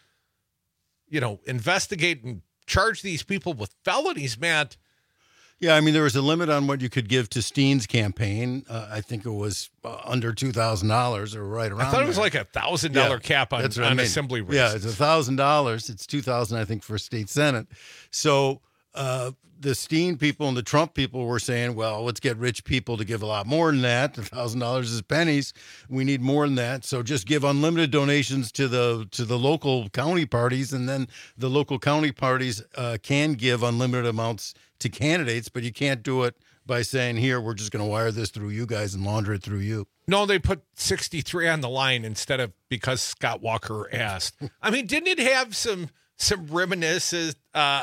[SPEAKER 29] investigate and charge these people with felonies, Matt.
[SPEAKER 30] Yeah, I mean, there was a limit on what you could give to Steen's campaign. I think it was under $2,000 or right around.
[SPEAKER 29] I thought it was like $1,000 cap on assembly races.
[SPEAKER 30] Yeah, it's $1,000. It's $2,000, I think, for state senate. So the Steen people and the Trump people were saying, well, let's get rich people to give a lot more than that. $1,000 is pennies. We need more than that. So just give unlimited donations to the local county parties, and then the local county parties can give unlimited amounts to candidates, but you can't do it by saying, here, we're just going to wire this through you guys and launder it through you.
[SPEAKER 29] No, they put 63 on the line instead of because Scott Walker asked. I mean, didn't it have some reminiscences,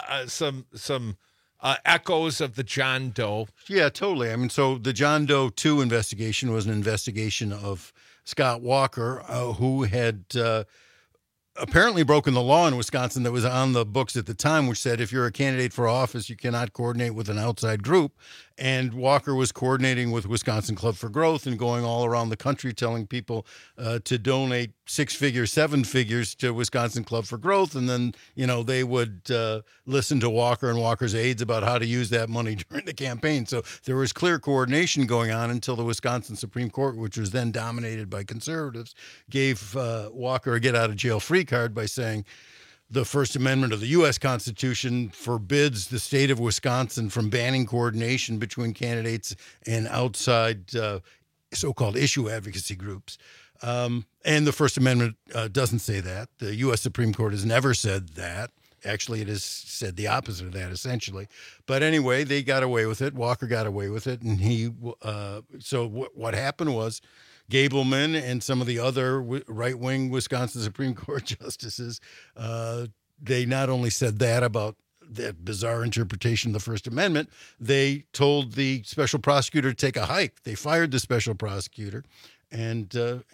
[SPEAKER 29] some echoes of the John Doe?
[SPEAKER 30] Yeah, totally. I mean, so the John Doe 2 investigation was an investigation of Scott Walker, who had apparently broken the law in Wisconsin that was on the books at the time, which said if you're a candidate for office, you cannot coordinate with an outside group. And Walker was coordinating with Wisconsin Club for Growth and going all around the country telling people to donate 6 figures, 7 figures to Wisconsin Club for Growth. And then, they would listen to Walker and Walker's aides about how to use that money during the campaign. So there was clear coordination going on until the Wisconsin Supreme Court, which was then dominated by conservatives, gave Walker a get-out-of-jail-free card by saying, the First Amendment of the U.S. Constitution forbids the state of Wisconsin from banning coordination between candidates and outside so-called issue advocacy groups. And the First Amendment doesn't say that. The U.S. Supreme Court has never said that. Actually, it has said the opposite of that, essentially. But anyway, they got away with it. Walker got away with it. And what happened was, Gableman and some of the other right-wing Wisconsin Supreme Court justices, they not only said that about that bizarre interpretation of the First Amendment, they told the special prosecutor to take a hike. They fired the special prosecutor and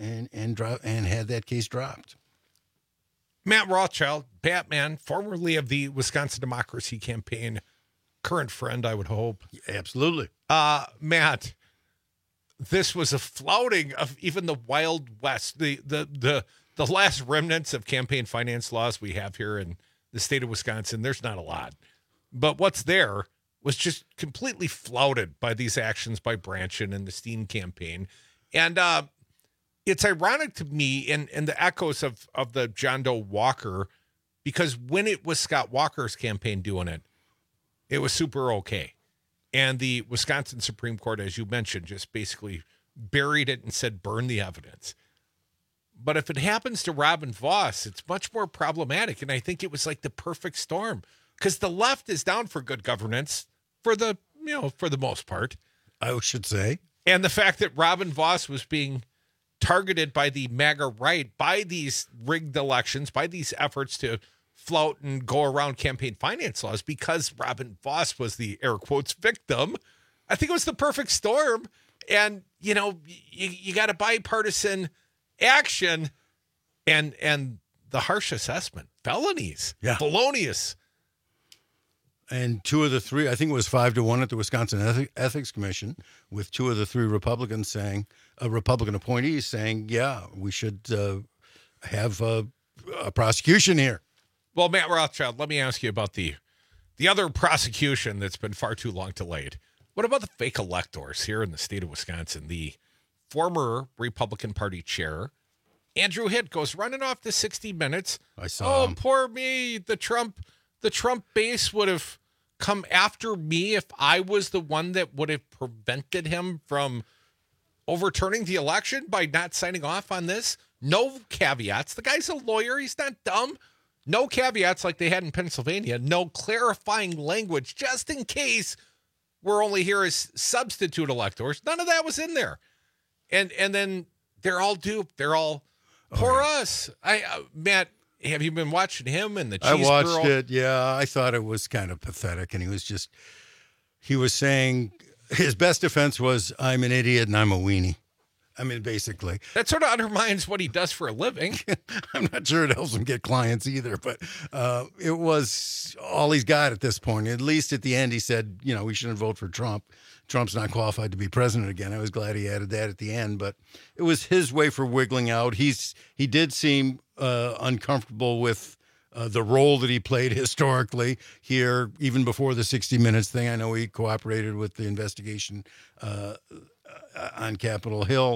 [SPEAKER 30] had that case dropped.
[SPEAKER 29] Matt Rothschild, Batman, formerly of the Wisconsin Democracy Campaign, current friend, I would hope.
[SPEAKER 30] Absolutely.
[SPEAKER 29] Matt, this was a flouting of even the Wild West, the last remnants of campaign finance laws we have here in the state of Wisconsin. There's not a lot, but what's there was just completely flouted by these actions by Brandtjen and the Steen campaign. And it's ironic to me and the echoes of the John Doe Walker, because when it was Scott Walker's campaign doing it, it was super okay. And the Wisconsin Supreme Court, as you mentioned, just basically buried it and said, burn the evidence. But if it happens to Robin Vos, it's much more problematic. And I think it was like the perfect storm, because the left is down for good governance for the most part,
[SPEAKER 30] I should say.
[SPEAKER 29] And the fact that Robin Vos was being targeted by the MAGA right, by these rigged elections, by these efforts to flout and go around campaign finance laws, because Robin Vos was the air quotes victim. I think it was the perfect storm. And, you got a bipartisan action and the harsh assessment, felonies, felonious.
[SPEAKER 30] And 2 of the 3, I think it was 5-1 at the Wisconsin Ethics Commission, with 2 of the 3 Republican appointees saying, yeah, we should have a prosecution here.
[SPEAKER 29] Well, Matt Rothschild, let me ask you about the other prosecution that's been far too long delayed. What about the fake electors here in the state of Wisconsin? The former Republican Party chair, Andrew Hitt, goes running off to 60 Minutes.
[SPEAKER 30] I saw him.
[SPEAKER 29] Oh, poor me. The Trump base would have come after me if I was the one that would have prevented him from overturning the election by not signing off on this. No caveats. The guy's a lawyer. He's not dumb. No caveats like they had in Pennsylvania. No clarifying language just in case we're only here as substitute electors. None of that was in there. And then they're all duped. They're all poor us. Matt, have you been watching him and the Cheese Girl?
[SPEAKER 30] I watched it. Yeah, I thought it was kind of pathetic. And he was saying his best defense was, I'm an idiot and I'm a weenie. I mean, basically.
[SPEAKER 29] That sort of undermines what he does for a living.
[SPEAKER 30] I'm not sure it helps him get clients either, but it was all he's got at this point. At least at the end, he said, we shouldn't vote for Trump. Trump's not qualified to be president again. I was glad he added that at the end, but it was his way for wiggling out. He did seem uncomfortable with the role that he played historically here, even before the 60 Minutes thing. I know he cooperated with the investigation on Capitol Hill.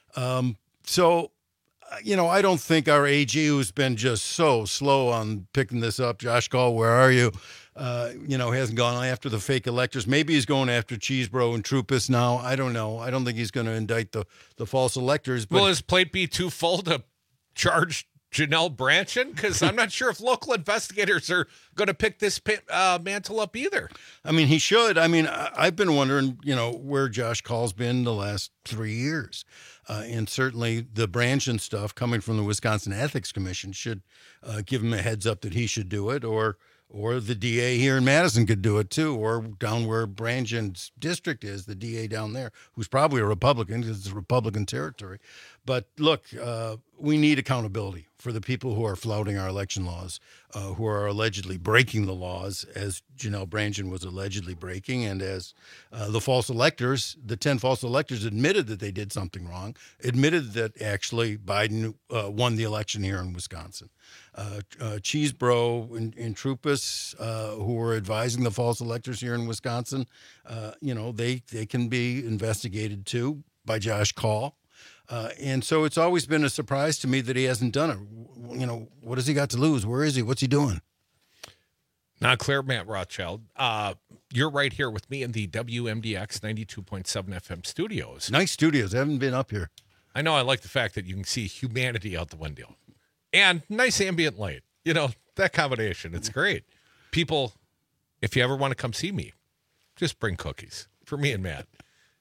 [SPEAKER 30] So, I don't think our AG, who's been just so slow on picking this up, Josh Gall, where are you? Hasn't gone after the fake electors. Maybe he's going after Cheesebro and Trupis now. I don't know. I don't think he's going to indict the false electors. But
[SPEAKER 29] will his plate be too full to charge Janelle Brandtjen? Because I'm not sure if local investigators are going to pick this mantle up either.
[SPEAKER 30] I mean, he should. I mean, I've been wondering, where Josh Gall's been the last 3 years. And certainly the Brandtjen stuff coming from the Wisconsin Ethics Commission should give him a heads up that he should do it, or the DA here in Madison could do it too, or down where Brandtjen's district is, the DA down there, who's probably a Republican because it's a Republican territory. But look, we need accountability for the people who are flouting our election laws, who are allegedly breaking the laws, as Janelle Brandtjen was allegedly breaking, and as the false electors, the 10 false electors admitted that they did something wrong, admitted that actually Biden won the election here in Wisconsin. Cheesebro and Trupis, who were advising the false electors here in Wisconsin, they can be investigated too by Josh Gall. And so it's always been a surprise to me that he hasn't done it. What has he got to lose? Where is he? What's he doing?
[SPEAKER 29] Not clear, Matt Rothschild. You're right here with me in the WMDX 92.7 FM studios.
[SPEAKER 30] Nice studios. I haven't been up here.
[SPEAKER 29] I know. I like the fact that you can see humanity out the window. And nice ambient light. That combination. It's great. People, if you ever want to come see me, just bring cookies for me and Matt.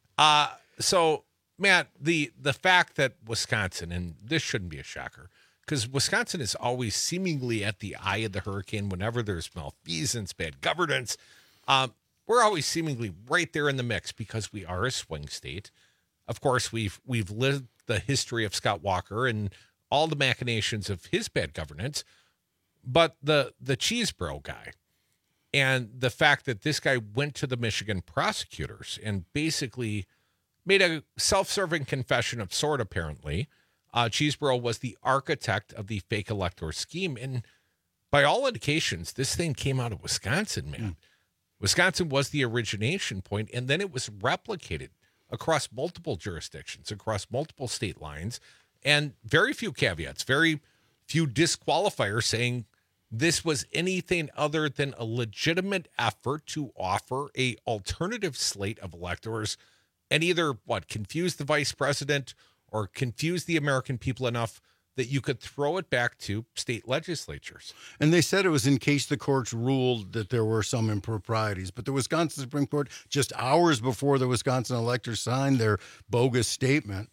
[SPEAKER 29] So, Matt, the fact that Wisconsin, and this shouldn't be a shocker, because Wisconsin is always seemingly at the eye of the hurricane whenever there's malfeasance, bad governance. We're always seemingly right there in the mix because we are a swing state. Of course, we've lived the history of Scott Walker and all the machinations of his bad governance, but the Cheesebro guy and the fact that this guy went to the Michigan prosecutors and basically made a self-serving confession of sort, apparently. Cheesebro was the architect of the fake elector scheme. And by all indications, this thing came out of Wisconsin, man. Wisconsin was the origination point, and then it was replicated across multiple jurisdictions, across multiple state lines. and very few caveats, very few disqualifiers saying this was anything other than a legitimate effort to offer a alternative slate of electors and either confuse the vice president or confuse the American people enough that you could throw it back to state legislatures.
[SPEAKER 30] And they said it was in case the courts ruled that there were some improprieties. But the Wisconsin Supreme Court, just hours before the Wisconsin electors signed their bogus statement,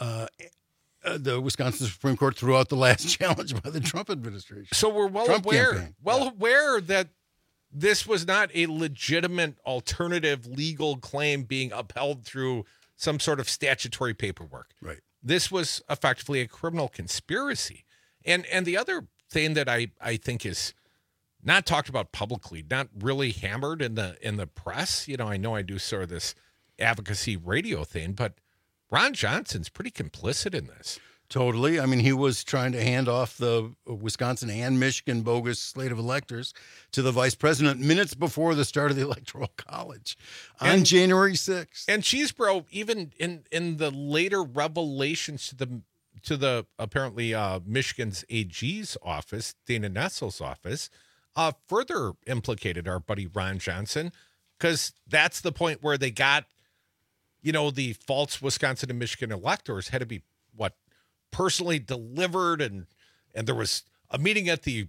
[SPEAKER 30] the Wisconsin Supreme Court threw out the last challenge by the Trump administration.
[SPEAKER 29] So we're aware that this was not a legitimate alternative legal claim being upheld through some sort of statutory paperwork.
[SPEAKER 30] Right.
[SPEAKER 29] This was effectively a criminal conspiracy. And the other thing that I think is not talked about publicly, not really hammered in the press, I know I do sort of this advocacy radio thing, but Ron Johnson's pretty complicit in this.
[SPEAKER 30] Totally. I mean, he was trying to hand off the Wisconsin and Michigan bogus slate of electors to the vice president minutes before the start of the Electoral College on January 6th.
[SPEAKER 29] And Chesebro, even in the later revelations to the apparently Michigan's AG's office, Dana Nessel's office, further implicated our buddy Ron Johnson, because that's the point where they got, the false Wisconsin and Michigan electors had to be personally delivered, and there was a meeting at the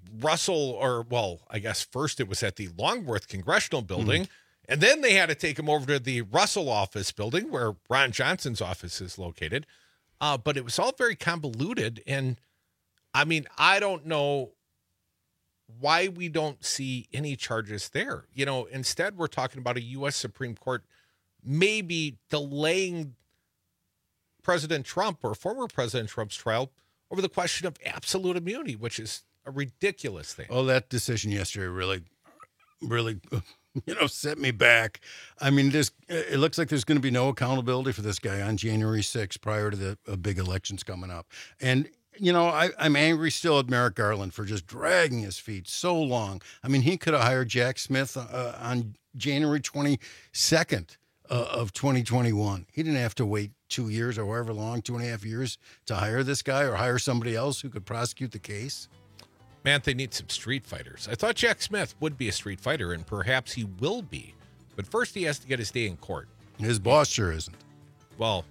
[SPEAKER 29] I guess first it was at the Longworth Congressional Building, and then they had to take him over to the Russell office building where Ron Johnson's office is located. But it was all very convoluted, and I mean, I don't know why we don't see any charges there. Instead we're talking about a U.S. Supreme Court maybe delaying President Trump or former President Trump's trial over the question of absolute immunity, which is a ridiculous thing.
[SPEAKER 30] Oh, that decision yesterday really, set me back. I mean, it looks like there's going to be no accountability for this guy on January 6th prior to the big elections coming up. And, I'm angry still at Merrick Garland for just dragging his feet so long. I mean, he could have hired Jack Smith on January 22nd. Of 2021. He didn't have to wait 2 years or however long, 2.5 years to hire this guy or hire somebody else who could prosecute the case.
[SPEAKER 29] Man, they need some street fighters. I thought Jack Smith would be a street fighter, and perhaps he will be. But first he has to get his day in court.
[SPEAKER 30] His boss sure isn't.
[SPEAKER 29] Well,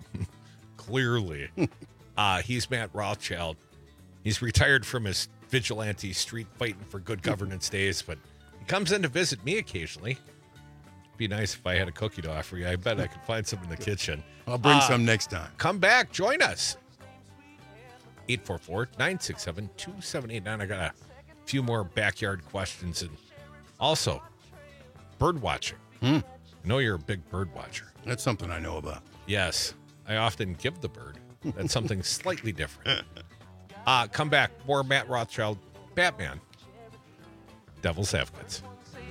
[SPEAKER 29] clearly. He's Matt Rothschild. He's retired from his vigilante street fighting for good governance days, but he comes in to visit me occasionally. Be nice if I had a cookie to offer you. I bet I could find some in the kitchen.
[SPEAKER 30] I'll bring some next time.
[SPEAKER 29] Come back. Join us. 844-967-2789. I got a few more backyard questions and also bird watching. I know you're a big bird watcher.
[SPEAKER 30] That's something I know about.
[SPEAKER 29] Yes. I often give the bird. That's something slightly different. Come back. More Matt Rothschild, Batman, Devil's Advocates.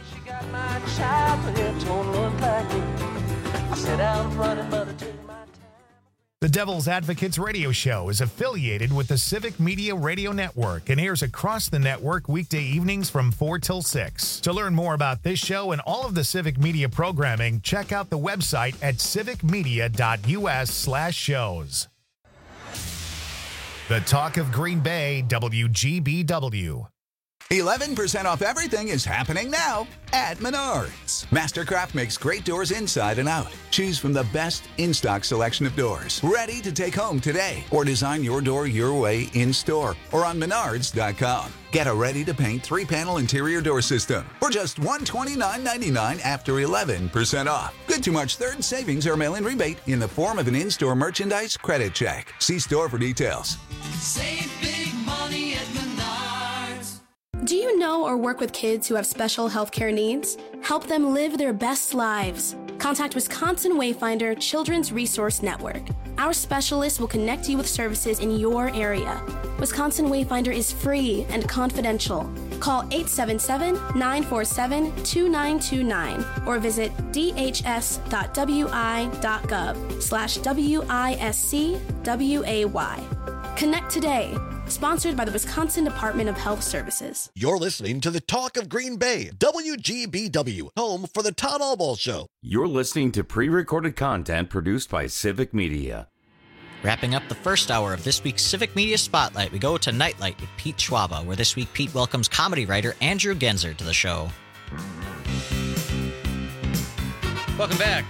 [SPEAKER 6] The Devil's Advocates radio show is affiliated with the Civic Media Radio Network and airs across the network weekday evenings from 4 till 6. To learn more about this show and all of the Civic Media programming, check out the website at civicmedia.us/shows. The Talk of Green Bay, WGBW.
[SPEAKER 1] 11% off everything is happening now at Menards. Mastercraft makes great doors inside and out. Choose from the best in-stock selection of doors, ready to take home today. Or design your door your way in-store or on Menards.com. Get a ready-to-paint 3-panel interior door system for just $129.99 after 11% off. Good to March 3rd savings or mail-in rebate in the form of an in-store merchandise credit check. See store for details.
[SPEAKER 2] Save big money at Menards.
[SPEAKER 3] Do you know or work with kids who have special healthcare needs? Help them live their best lives. Contact Wisconsin Wayfinder Children's Resource Network. Our specialists will connect you with services in your area. Wisconsin Wayfinder is free and confidential. Call 877-947-2929 or visit dhs.wi.gov/WISCWAY. Connect today. Sponsored by the Wisconsin Department of Health Services.
[SPEAKER 4] You're listening to the Talk of Green Bay, WGBW, home for the Todd Albaugh Show.
[SPEAKER 20] You're listening to pre-recorded content produced by Civic Media.
[SPEAKER 21] Wrapping up the first hour of this week's Civic Media Spotlight, we go to Nightlight with Pete Schwaba, where this week Pete welcomes comedy writer Andrew Genzer to the show.
[SPEAKER 16] Welcome back.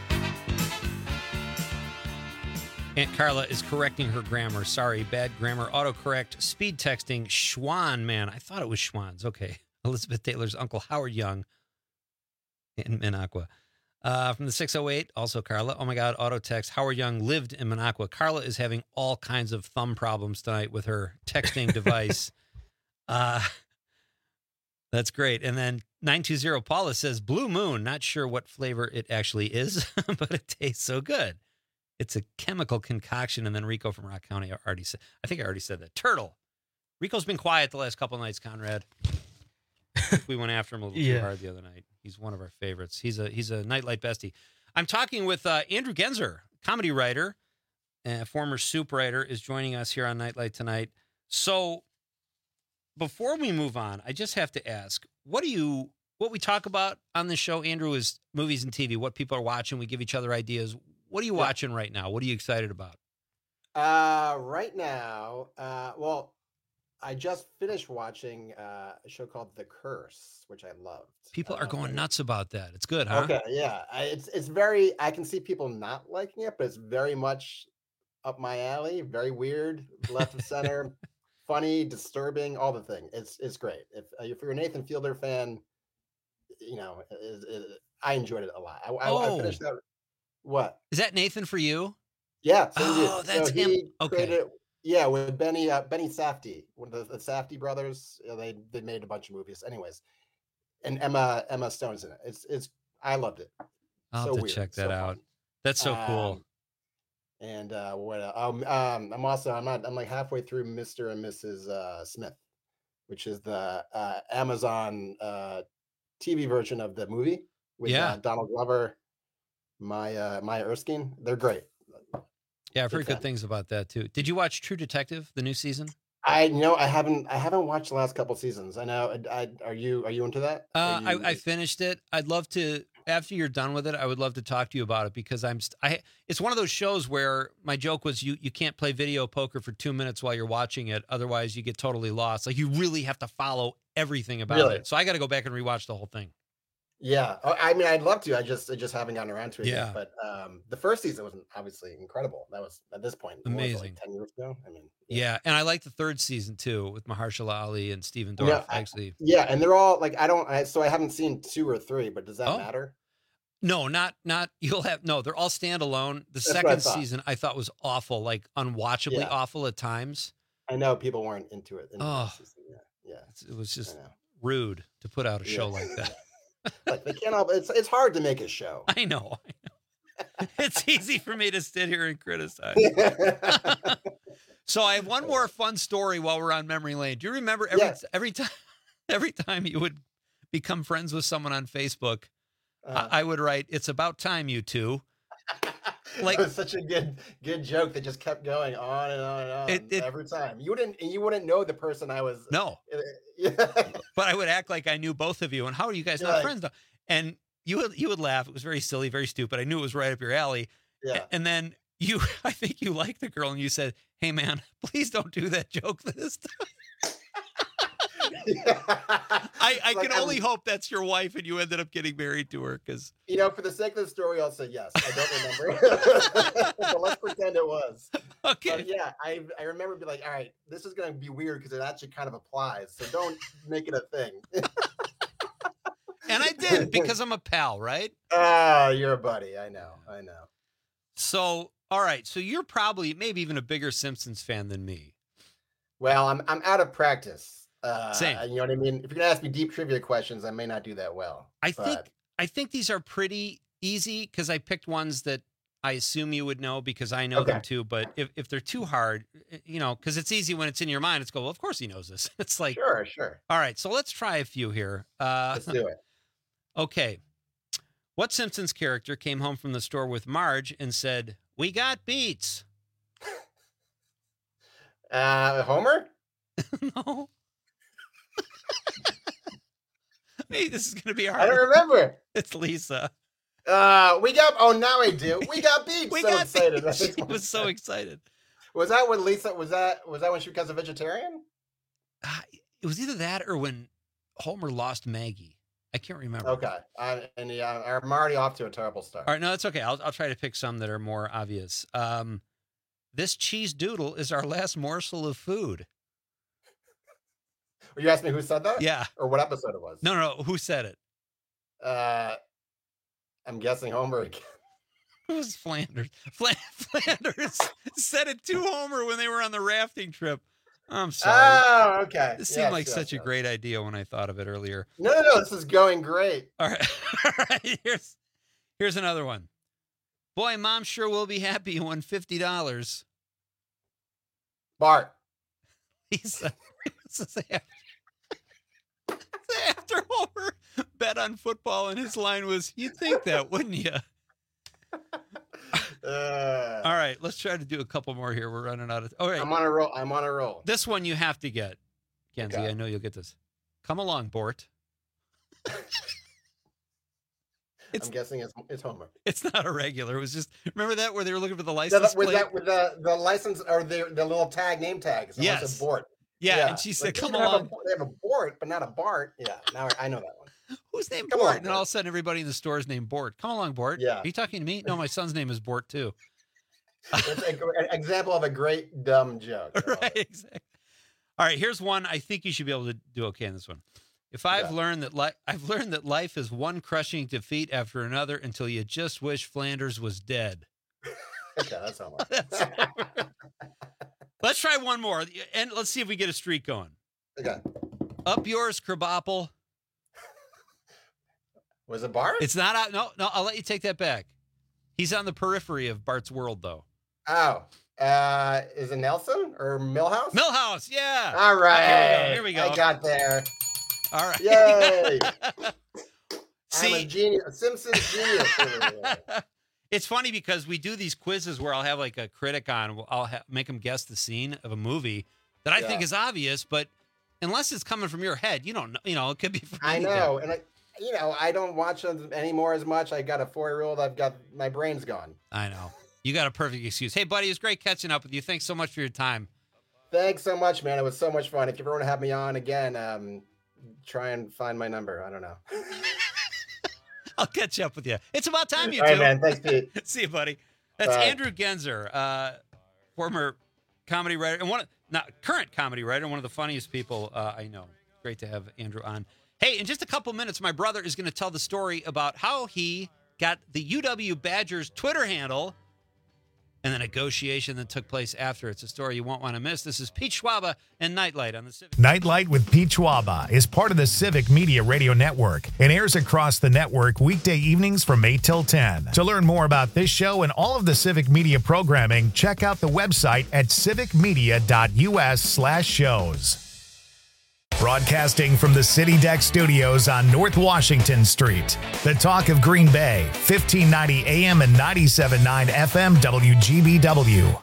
[SPEAKER 16] Aunt Carla is correcting her grammar. Sorry, bad grammar. Autocorrect. Speed texting. Schwan, man. I thought it was Schwans. Okay. Elizabeth Taylor's Uncle Howard Young in Minocqua. From the 608, also Carla. Oh, my God, auto text. Howard Young lived in Minocqua. Carla is having all kinds of thumb problems tonight with her texting device. That's great. And then 920 Paula says, Blue Moon. Not sure what flavor it actually is, but it tastes so good. It's a chemical concoction. And then Rico from Rock County already said, I think I already said that. Turtle. Rico's been quiet the last couple of nights, Conrad. We went after him a little too hard the other night. He's one of our favorites. He's a Nightlight bestie. I'm talking with Andrew Genzer, comedy writer, former soup writer, is joining us here on Nightlight tonight. So before we move on, I just have to ask, what we talk about on this show, Andrew, is movies and TV, what people are watching. We give each other ideas. What are you watching right now? What are you excited about?
[SPEAKER 5] Right now, well, I just finished watching a show called The Curse, which I loved.
[SPEAKER 16] People are going nuts about that. It's good, huh?
[SPEAKER 5] Okay, yeah. It's very, I can see people not liking it, but it's very much up my alley. Very weird, left of center, funny, disturbing, all the thing. It's great. If you're a Nathan Fielder fan, you know, I enjoyed it a lot. I finished that. What?
[SPEAKER 16] Is that Nathan for you?
[SPEAKER 5] Yeah.
[SPEAKER 16] Oh, that's him. Okay.
[SPEAKER 5] Yeah, with Benny Safdie, one of the Safdie brothers. They made a bunch of movies. Anyways, and Emma Stone's in it. I loved it.
[SPEAKER 16] I'll have to check that out. Fun. That's so cool.
[SPEAKER 5] And what? I'm like halfway through Mr. and Mrs. Smith, which is the Amazon TV version of the movie with Donald Glover, Maya Erskine. They're great.
[SPEAKER 16] Yeah, I've heard good things about that too. Did you watch True Detective, the new season?
[SPEAKER 5] I haven't watched the last couple seasons. I know. Are you into that?
[SPEAKER 16] I finished it. I'd love to, after you're done with it, I would love to talk to you about it because it's one of those shows where my joke was you can't play video poker for 2 minutes while you're watching it. Otherwise you get totally lost. Like you really have to follow everything about it. So I got to go back and rewatch the whole thing.
[SPEAKER 5] Yeah, I mean, I'd love to. I just haven't gotten around to it yet. But the first season was obviously incredible. That was at this point
[SPEAKER 16] amazing.
[SPEAKER 5] Like 10 years ago. I mean,
[SPEAKER 16] yeah, and I like the third season too with Mahershala Ali and Stephen Dorff.
[SPEAKER 5] Yeah,
[SPEAKER 16] actually,
[SPEAKER 5] and they're all like so I haven't seen 2 or 3, but does that matter?
[SPEAKER 16] No, not. They're all standalone. The second season I thought was awful, like unwatchably awful at times.
[SPEAKER 5] I know people weren't into it.
[SPEAKER 16] It was just rude to put out a show like that.
[SPEAKER 5] Like they can't all, it's hard to make a show.
[SPEAKER 16] I know. It's easy for me to sit here and criticize. So I have one more fun story while we're on memory lane. Do you remember every time you would become friends with someone on Facebook, I would write, "It's about time, you two." Like,
[SPEAKER 5] it was such a good joke that just kept going on and on and on every time. You wouldn't know the person I was.
[SPEAKER 16] No. But I would act like I knew both of you. And how are you guys not friends? And you would laugh. It was very silly, very stupid. I knew it was right up your alley.
[SPEAKER 5] Yeah.
[SPEAKER 16] And then I think you liked the girl and you said, "Hey man, please don't do that joke this time." I can only hope that's your wife and you ended up getting married to her because
[SPEAKER 5] for the sake of the story I'll say yes. I don't remember. But let's pretend it was.
[SPEAKER 16] Okay.
[SPEAKER 5] But I remember being like, all right, this is gonna be weird because it actually kind of applies. So don't make it a thing.
[SPEAKER 16] And I did because I'm a pal, right?
[SPEAKER 5] You're a buddy. I know.
[SPEAKER 16] So all right. So you're probably maybe even a bigger Simpsons fan than me.
[SPEAKER 5] Well, I'm out of practice.
[SPEAKER 16] Same.
[SPEAKER 5] You know what I mean? If you're gonna ask me deep trivia questions, I may not do that well.
[SPEAKER 16] I think these are pretty easy because I picked ones that I assume you would know because I know them too. But if they're too hard, because it's easy when it's in your mind, it's well, of course he knows this. It's like
[SPEAKER 5] sure.
[SPEAKER 16] All right, so let's try a few here.
[SPEAKER 5] Let's do it.
[SPEAKER 16] Okay. What Simpsons character came home from the store with Marge and said, "We got beets"?
[SPEAKER 5] Homer?
[SPEAKER 16] No. Hey, this is going to be hard.
[SPEAKER 5] I don't remember.
[SPEAKER 16] It's Lisa.
[SPEAKER 5] Now I do. We got beets.
[SPEAKER 16] We
[SPEAKER 5] so
[SPEAKER 16] got
[SPEAKER 5] excited.
[SPEAKER 16] beets. She was so excited.
[SPEAKER 5] Was that when Lisa? Was that when she becomes a vegetarian?
[SPEAKER 16] It was either that or when Homer lost Maggie. I can't remember.
[SPEAKER 5] Okay, I'm already off to a terrible start.
[SPEAKER 16] All right, no, that's okay. I'll try to pick some that are more obvious. This cheese doodle is our last morsel of food.
[SPEAKER 5] You asked me who said that?
[SPEAKER 16] Yeah.
[SPEAKER 5] Or what episode it was?
[SPEAKER 16] No. Who said it?
[SPEAKER 5] I'm guessing Homer again.
[SPEAKER 16] It was Flanders. Flanders said it to Homer when they were on the rafting trip. I'm sorry.
[SPEAKER 5] Oh, okay.
[SPEAKER 16] This seemed like such a great idea when I thought of it earlier.
[SPEAKER 5] No. This is going great.
[SPEAKER 16] All right. All right. Here's another one. Boy, Mom sure will be happy you won $50.
[SPEAKER 5] Bart.
[SPEAKER 16] Lisa. After Homer bet on football, and his line was, "You'd think that, wouldn't you?" All right, let's try to do a couple more here. We're running out of. All right,
[SPEAKER 5] I'm on a roll.
[SPEAKER 16] This one you have to get, Kenzie.
[SPEAKER 5] Okay.
[SPEAKER 16] I know you'll get this. Come along, Bort.
[SPEAKER 5] I'm guessing it's Homer.
[SPEAKER 16] It's not a regular. It was just, remember that where they were looking for the license plate?
[SPEAKER 5] With the license or the little name tag. So
[SPEAKER 16] yes.
[SPEAKER 5] It's a Bort.
[SPEAKER 16] Yeah, and she said, "Come along."
[SPEAKER 5] They have a Bort, but not a Bart. Yeah, now I know that one.
[SPEAKER 16] Who's named
[SPEAKER 5] Come
[SPEAKER 16] Bort?
[SPEAKER 5] on,
[SPEAKER 16] And all of a sudden, everybody in the store is named Bort. Come along, Bort.
[SPEAKER 5] Yeah.
[SPEAKER 16] Are you talking to me? No, my son's name is Bort too.
[SPEAKER 5] It's an example of a great dumb joke.
[SPEAKER 16] Right, exactly. All right, here's one. I think you should be able to do okay in this one. If I've learned that life is one crushing defeat after another until you just wish Flanders was dead.
[SPEAKER 5] Okay, that's Homer.
[SPEAKER 16] Let's try one more, and let's see if we get a streak going.
[SPEAKER 5] Okay.
[SPEAKER 16] Up yours, Krabappel.
[SPEAKER 5] Was it Bart?
[SPEAKER 16] It's not out. No, I'll let you take that back. He's on the periphery of Bart's world, though.
[SPEAKER 5] Oh, is it Nelson or Milhouse?
[SPEAKER 16] Milhouse, yeah.
[SPEAKER 5] All right.
[SPEAKER 16] Here we go.
[SPEAKER 5] I got there.
[SPEAKER 16] All right.
[SPEAKER 5] Yay.
[SPEAKER 16] See,
[SPEAKER 5] I'm a genius, a Simpsons genius.
[SPEAKER 16] It's funny because we do these quizzes where I'll have like a critic on. I'll make them guess the scene of a movie that I think is obvious, but unless it's coming from your head, you don't know. You know, it could be from
[SPEAKER 5] I
[SPEAKER 16] anything.
[SPEAKER 5] know, and I don't watch them anymore as much. I got a 4-year-old. I've got my brain's gone.
[SPEAKER 16] I know. You got a perfect excuse. Hey, buddy, it's great catching up with you. Thanks so much for your time.
[SPEAKER 5] Thanks so much, man. It was so much fun. If you ever want to have me on again, try and find my number. I don't know.
[SPEAKER 16] I'll catch up with you. It's about time, you
[SPEAKER 5] All
[SPEAKER 16] two.
[SPEAKER 5] right, man. Thanks, Pete.
[SPEAKER 16] See you, buddy. That's
[SPEAKER 5] Bye.
[SPEAKER 16] Andrew Genzer, former comedy writer and current comedy writer, one of the funniest people I know. Great to have Andrew on. Hey, in just a couple minutes, my brother is going to tell the story about how he got the UW Badgers Twitter handle and the negotiation that took place after. It's a story you won't want to miss. This is Pete Schwaba and Nightlight on the Civic.
[SPEAKER 6] Nightlight with Pete Schwaba is part of the Civic Media Radio Network and airs across the network weekday evenings from 8 till 10. To learn more about this show and all of the Civic Media programming, check out the website at civicmedia.us/shows. Broadcasting from the City Deck Studios on North Washington Street. The Talk of Green Bay, 1590 AM and 97.9 FM WGBW.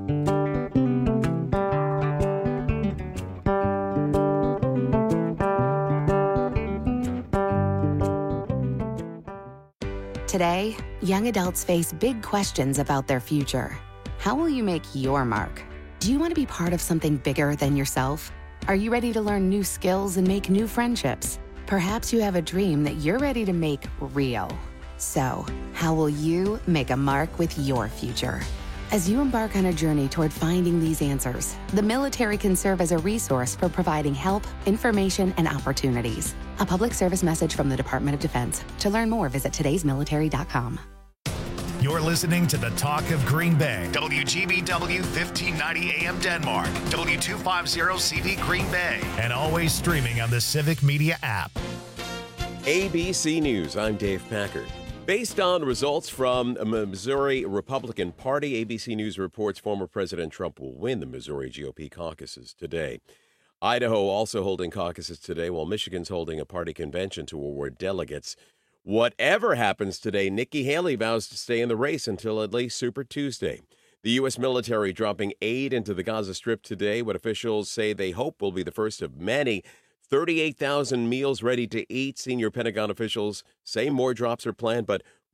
[SPEAKER 9] Today, young adults face big questions about their future. How will you make your mark? Do you want to be part of something bigger than yourself? Are you ready to learn new skills and make new friendships? Perhaps you have a dream that you're ready to make real. So, how will you make a mark with your future? As you embark on a journey toward finding these answers, the military can serve as a resource for providing help, information, and opportunities. A public service message from the Department of Defense. To learn more, visit today'smilitary.com.
[SPEAKER 6] You're listening to the Talk of Green Bay. WGBW 1590 AM Denmark. W250CV Green Bay. And always streaming on the Civic Media app.
[SPEAKER 8] ABC News, I'm Dave Packard. Based on results from the Missouri Republican Party, ABC News reports former President Trump will win the Missouri GOP caucuses today. Idaho also holding caucuses today, while Michigan's holding a party convention to award delegates. Whatever happens today, Nikki Haley vows to stay in the race until at least Super Tuesday. The U.S. military dropping aid into the Gaza Strip today, what officials say they hope will be the first of many. 38,000 meals ready to eat. Senior Pentagon officials say more drops are planned, but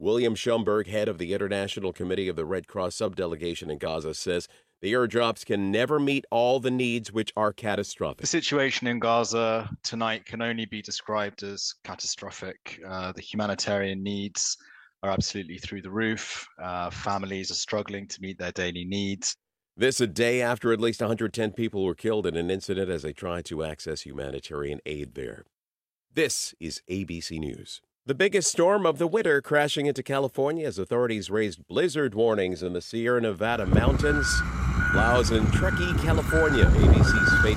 [SPEAKER 8] William Schomburg, head of the International Committee of the Red Cross subdelegation in Gaza, says the airdrops can never meet all the needs, which are catastrophic.
[SPEAKER 10] The situation in Gaza tonight can only be described as catastrophic. The humanitarian needs are absolutely through the roof. Families are struggling to meet their daily needs.
[SPEAKER 8] This a day after at least 110 people were killed in an incident as they tried to access humanitarian aid there. This is ABC News. The biggest storm of the winter crashing into California as authorities raised blizzard warnings in the Sierra Nevada mountains. Laos and Truckee, California. ABC's Faith